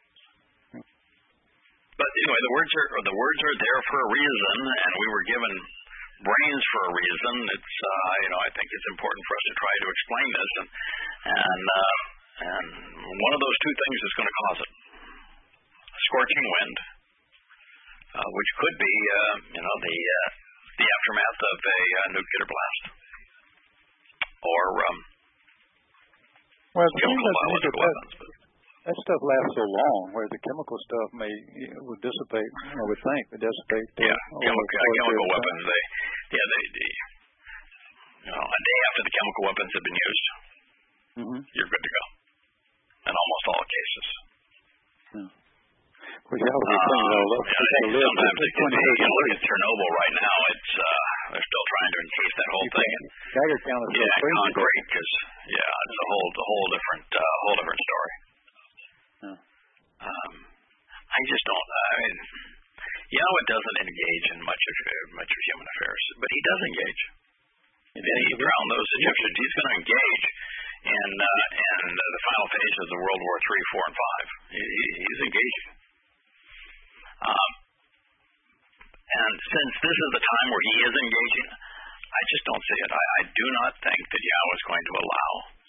But anyway, the words are the words are there for a reason, and we were given brains for a reason. It's uh, you know I think it's important for us to try to explain this, and and uh, and one of those two things is going to cause it: a scorching wind, uh, which could be uh, you know the uh, the aftermath of a uh, nuclear blast, or um,
well,
chemical biological weapons. But
that stuff lasts so long, where the chemical stuff may you know, would dissipate. I would think would dissipate.
Yeah, chemical, uh, chemical weapons. They, yeah, they, they, you know, a day after the chemical weapons have been used,
mm-hmm.
you're good to go. In almost all cases.
Yeah. Well, yeah, uh, yeah,
sometimes it can be, you know, look at Chernobyl right now. It's uh, they're still trying to encase that whole thing.
Geiger count is
yeah,
crazy.
concrete, because yeah, it's a whole, a whole different, uh, whole different story.
Yeah.
Um, I just don't. I mean, Yahweh doesn't engage in much of much of human affairs, but He does engage. And He drowned those Egyptians. He's going to engage in uh, in the final phases of World War Three, Four, and Five. He, he's engaging. Um, and since this is the time where He is engaging, I just don't see it. I, I do not think that Yahweh is going to allow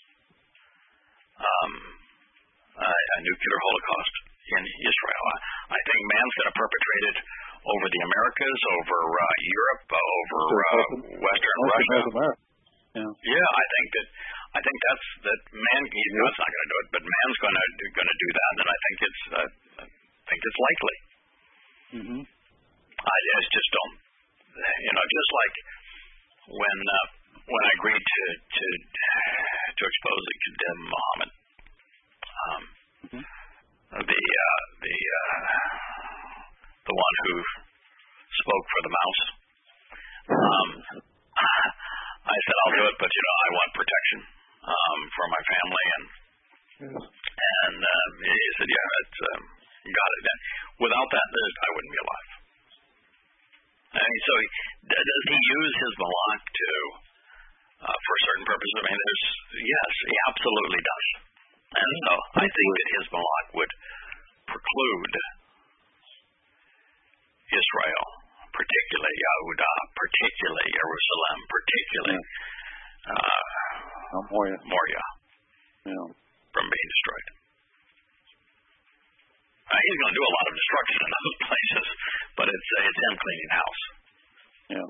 um, a, a nuclear holocaust in Israel. I, I think man's going to perpetrate it over the Americas, over uh, Europe, uh, over uh, Western Russia.
Yeah.
yeah, I think that I think that's that man. You know, it's not going to do it, but man's going to going to do that, and I think it's uh, I think it's likely.
Mm-hmm.
I just just don't, you know, just like when uh, when I agreed to to to expose and condemn Muhammad, um, mm-hmm. the uh, the uh, the one who spoke for the mouse. Um, I said I'll do it, but you know I want protection um, for my family, and yes. and uh, he said, yeah, that's um, got it. And without that, I wouldn't be alive. And so, he, does he use his malak to uh, for certain purposes? I mean, there's yes, he absolutely does. And so, I think that his malak would preclude Israel, particularly Yehudah, particularly Jerusalem, particularly uh,
oh, Moria,
Moria
yeah.
from being destroyed. Uh, he's going to do a lot of destruction in those places, but it's uh, it's him cleaning house.
Yeah.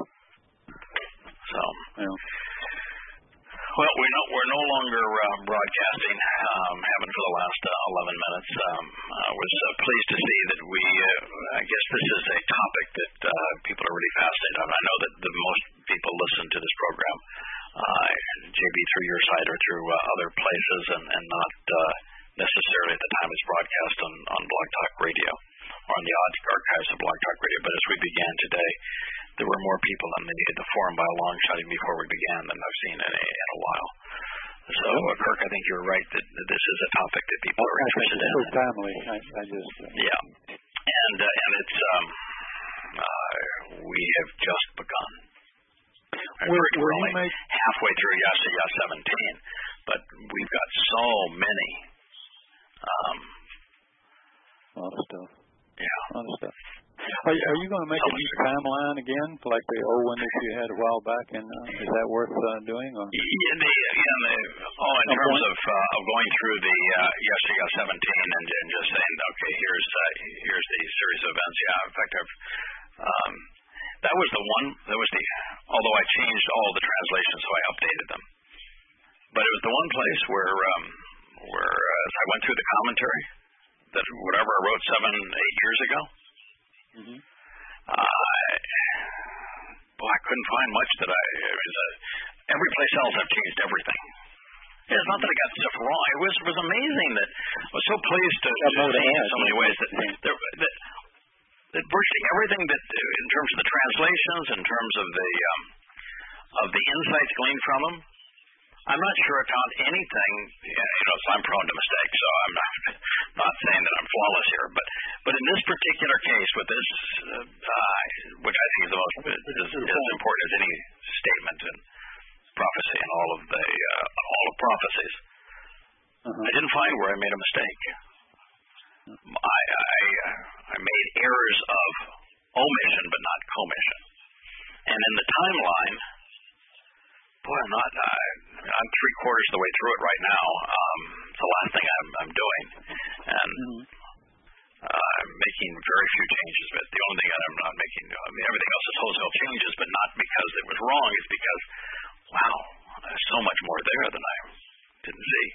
So.
Yeah.
Well, we're no we're no longer uh, broadcasting. Um, haven't for the last uh, eleven minutes. Um, I was uh, pleased to see that we. Uh, I guess this is a topic that uh, people are really fascinated on. I know that the most people listen to this program, uh, J B, through your site or through uh, other places, and and not uh, necessarily at the time it's broadcast on on Blog Talk Radio or on the archives of Blog Talk Radio. But as we began today, there were more people in the, the forum by a long shot even before we began than I've seen in a, in a while. So, uh, Kirk, I think you're right that, that this is a topic that people are
I
interested
think it's
in.
so timely. I, I just uh,
yeah, and uh, and it's um, uh, we have just begun.
Will,
we're
will
only
make...
halfway through Yeshaya seventeen, but we've got so many. Um,
a lot of stuff.
Yeah,
a lot of stuff. Are, are you going to make a new timeline again, like the old one that you had a while back? And uh, is that worth uh, doing? Or?
Yeah, the, yeah, the, oh, in terms of, uh, of going through the uh, Yeshaya seventeen and, and just saying, okay, here's uh, here's the series of events. Yeah, in fact, I've um, that was the one. That was the. Although I changed all the translations, so I updated them. But it was the one place where um, where uh, as I went through the commentary, that whatever I wrote seven, eight years ago. Mm-hmm. Uh, well, I couldn't find much that I. It was a, every place else I've changed everything. It's not that I got stuff wrong. It was was amazing that I was so pleased to, to see in so many ways that there that, that virtually everything that in terms of the translations, in terms of the um, of the insights gleaned from them. I'm not sure I found anything, you know, so I'm prone to mistakes, so I'm not not saying that I'm flawless here, but but in this particular case with this, uh, uh, which I think is the most is, is important as any statement in prophecy and all of the uh, all of prophecies, uh-huh. I didn't find where I made a mistake. I I, I made errors of omission, but not commission, and in the timeline. Boy, I'm not. I, I'm three quarters of the way through it right now. Um, it's the last thing I'm, I'm doing, and uh, I'm making very few changes. But the only thing that I'm not making, I mean, everything else is wholesale changes, but not because it was wrong. It's because, wow, there's so much more there than I didn't see.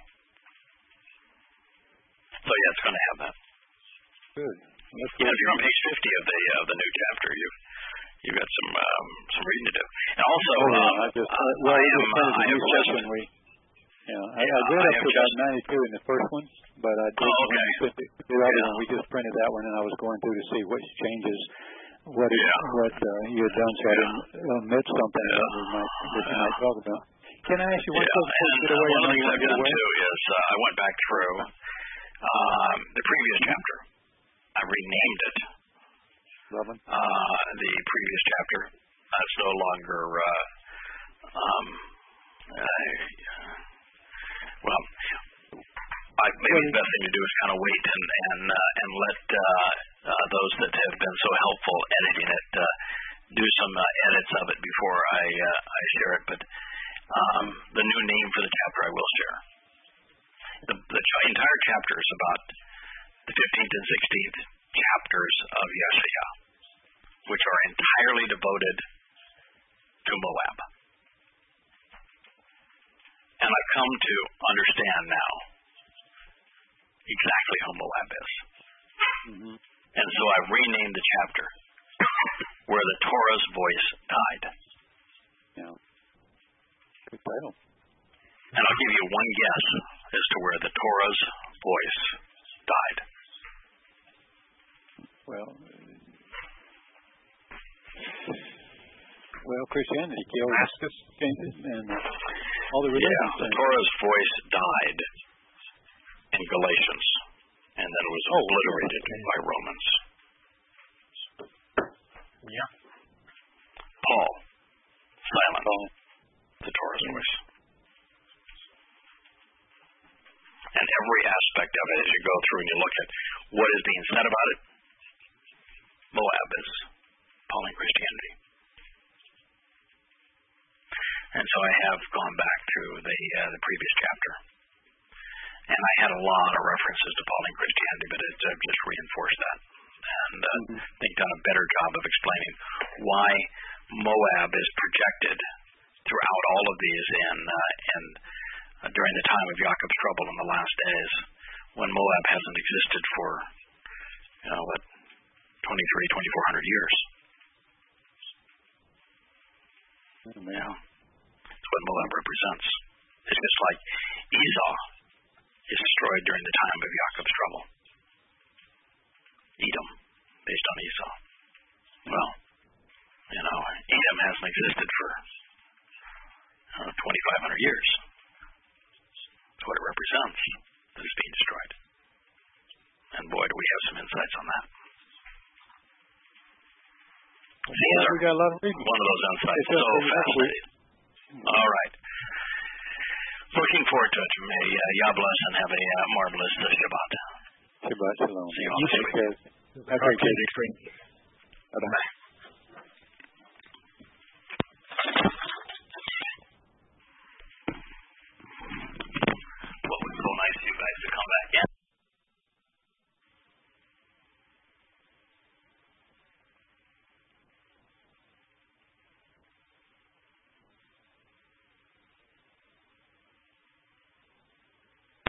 So yeah, it's going to have that.
Good.
That's good. Yeah, if you're on page fifty of the of the new chapter, you've. You've got some um, some reading to do, and also
oh, yeah,
um,
I just uh, well,
I am uh, I have just
we, yeah, I, I read up to about ninety-two in the first one, but I did
oh, okay.
the, the other one. We just printed that one, and I was going through to see which changes, what it,
yeah.
what uh, you had done, so I didn't omit something yeah. that we might that you might talk about. Can I ask you one
yeah.
question?
And, uh, one of the things I've done too is uh, I went back through um, the previous chapter. I renamed it. Uh, the previous chapter. That's no longer, uh, um, uh, well, I, maybe the best thing to do is kind of wait and and uh, and let uh, uh, those that have been so helpful editing it uh, do some uh, edits of it before I uh, I share it. But um, the new name for the chapter I will share. The, the entire chapter is about the fifteenth and sixteenth chapters of Yeshaya, which are entirely devoted to Moab. And And I come to understand now exactly who Moab is.
Mm-hmm.
And so I renamed the chapter where the Torah's voice died.
Yeah. Good title.
And I'll give you one guess as to where the Torah's voice died.
Well, well, Christianity killed changes and all the religions.
Yeah, the Torah's voice died in Galatians, and then it was
oh,
obliterated
okay.
by Romans.
Yeah.
Paul, silent.
Paul.
The Torah's voice. And every aspect of it, as you go through and you look at what is being said about it, Moab is Pauline Christianity. And so I have gone back to the uh, the previous chapter, and I had a lot of references to Pauline Christianity, but it uh, just reinforced that, and uh,
mm-hmm.
I think done a better job of explaining why Moab is projected throughout all of these in uh, in uh, during the time of Jacob's trouble in the last days, when Moab hasn't existed for you know what twenty-three, twenty-four hundred years.
Mm-hmm.
Yeah. What Moab represents. It's just like Esau is destroyed during the time of Jacob's trouble. Edom, based on Esau. Well, you know, Edom hasn't existed for uh, twenty-five hundred years. That's what it represents, that it's being destroyed. And boy, do we have some insights on that. These
well,
are
we got a lot of reading.
one of those insights. So fascinating. All right. Looking forward to it. May uh, Yah bless and have a uh, marvelous uh, Shabbat.
Shabbat shalom.
See you all next week.
Have a great day.
Bye-bye.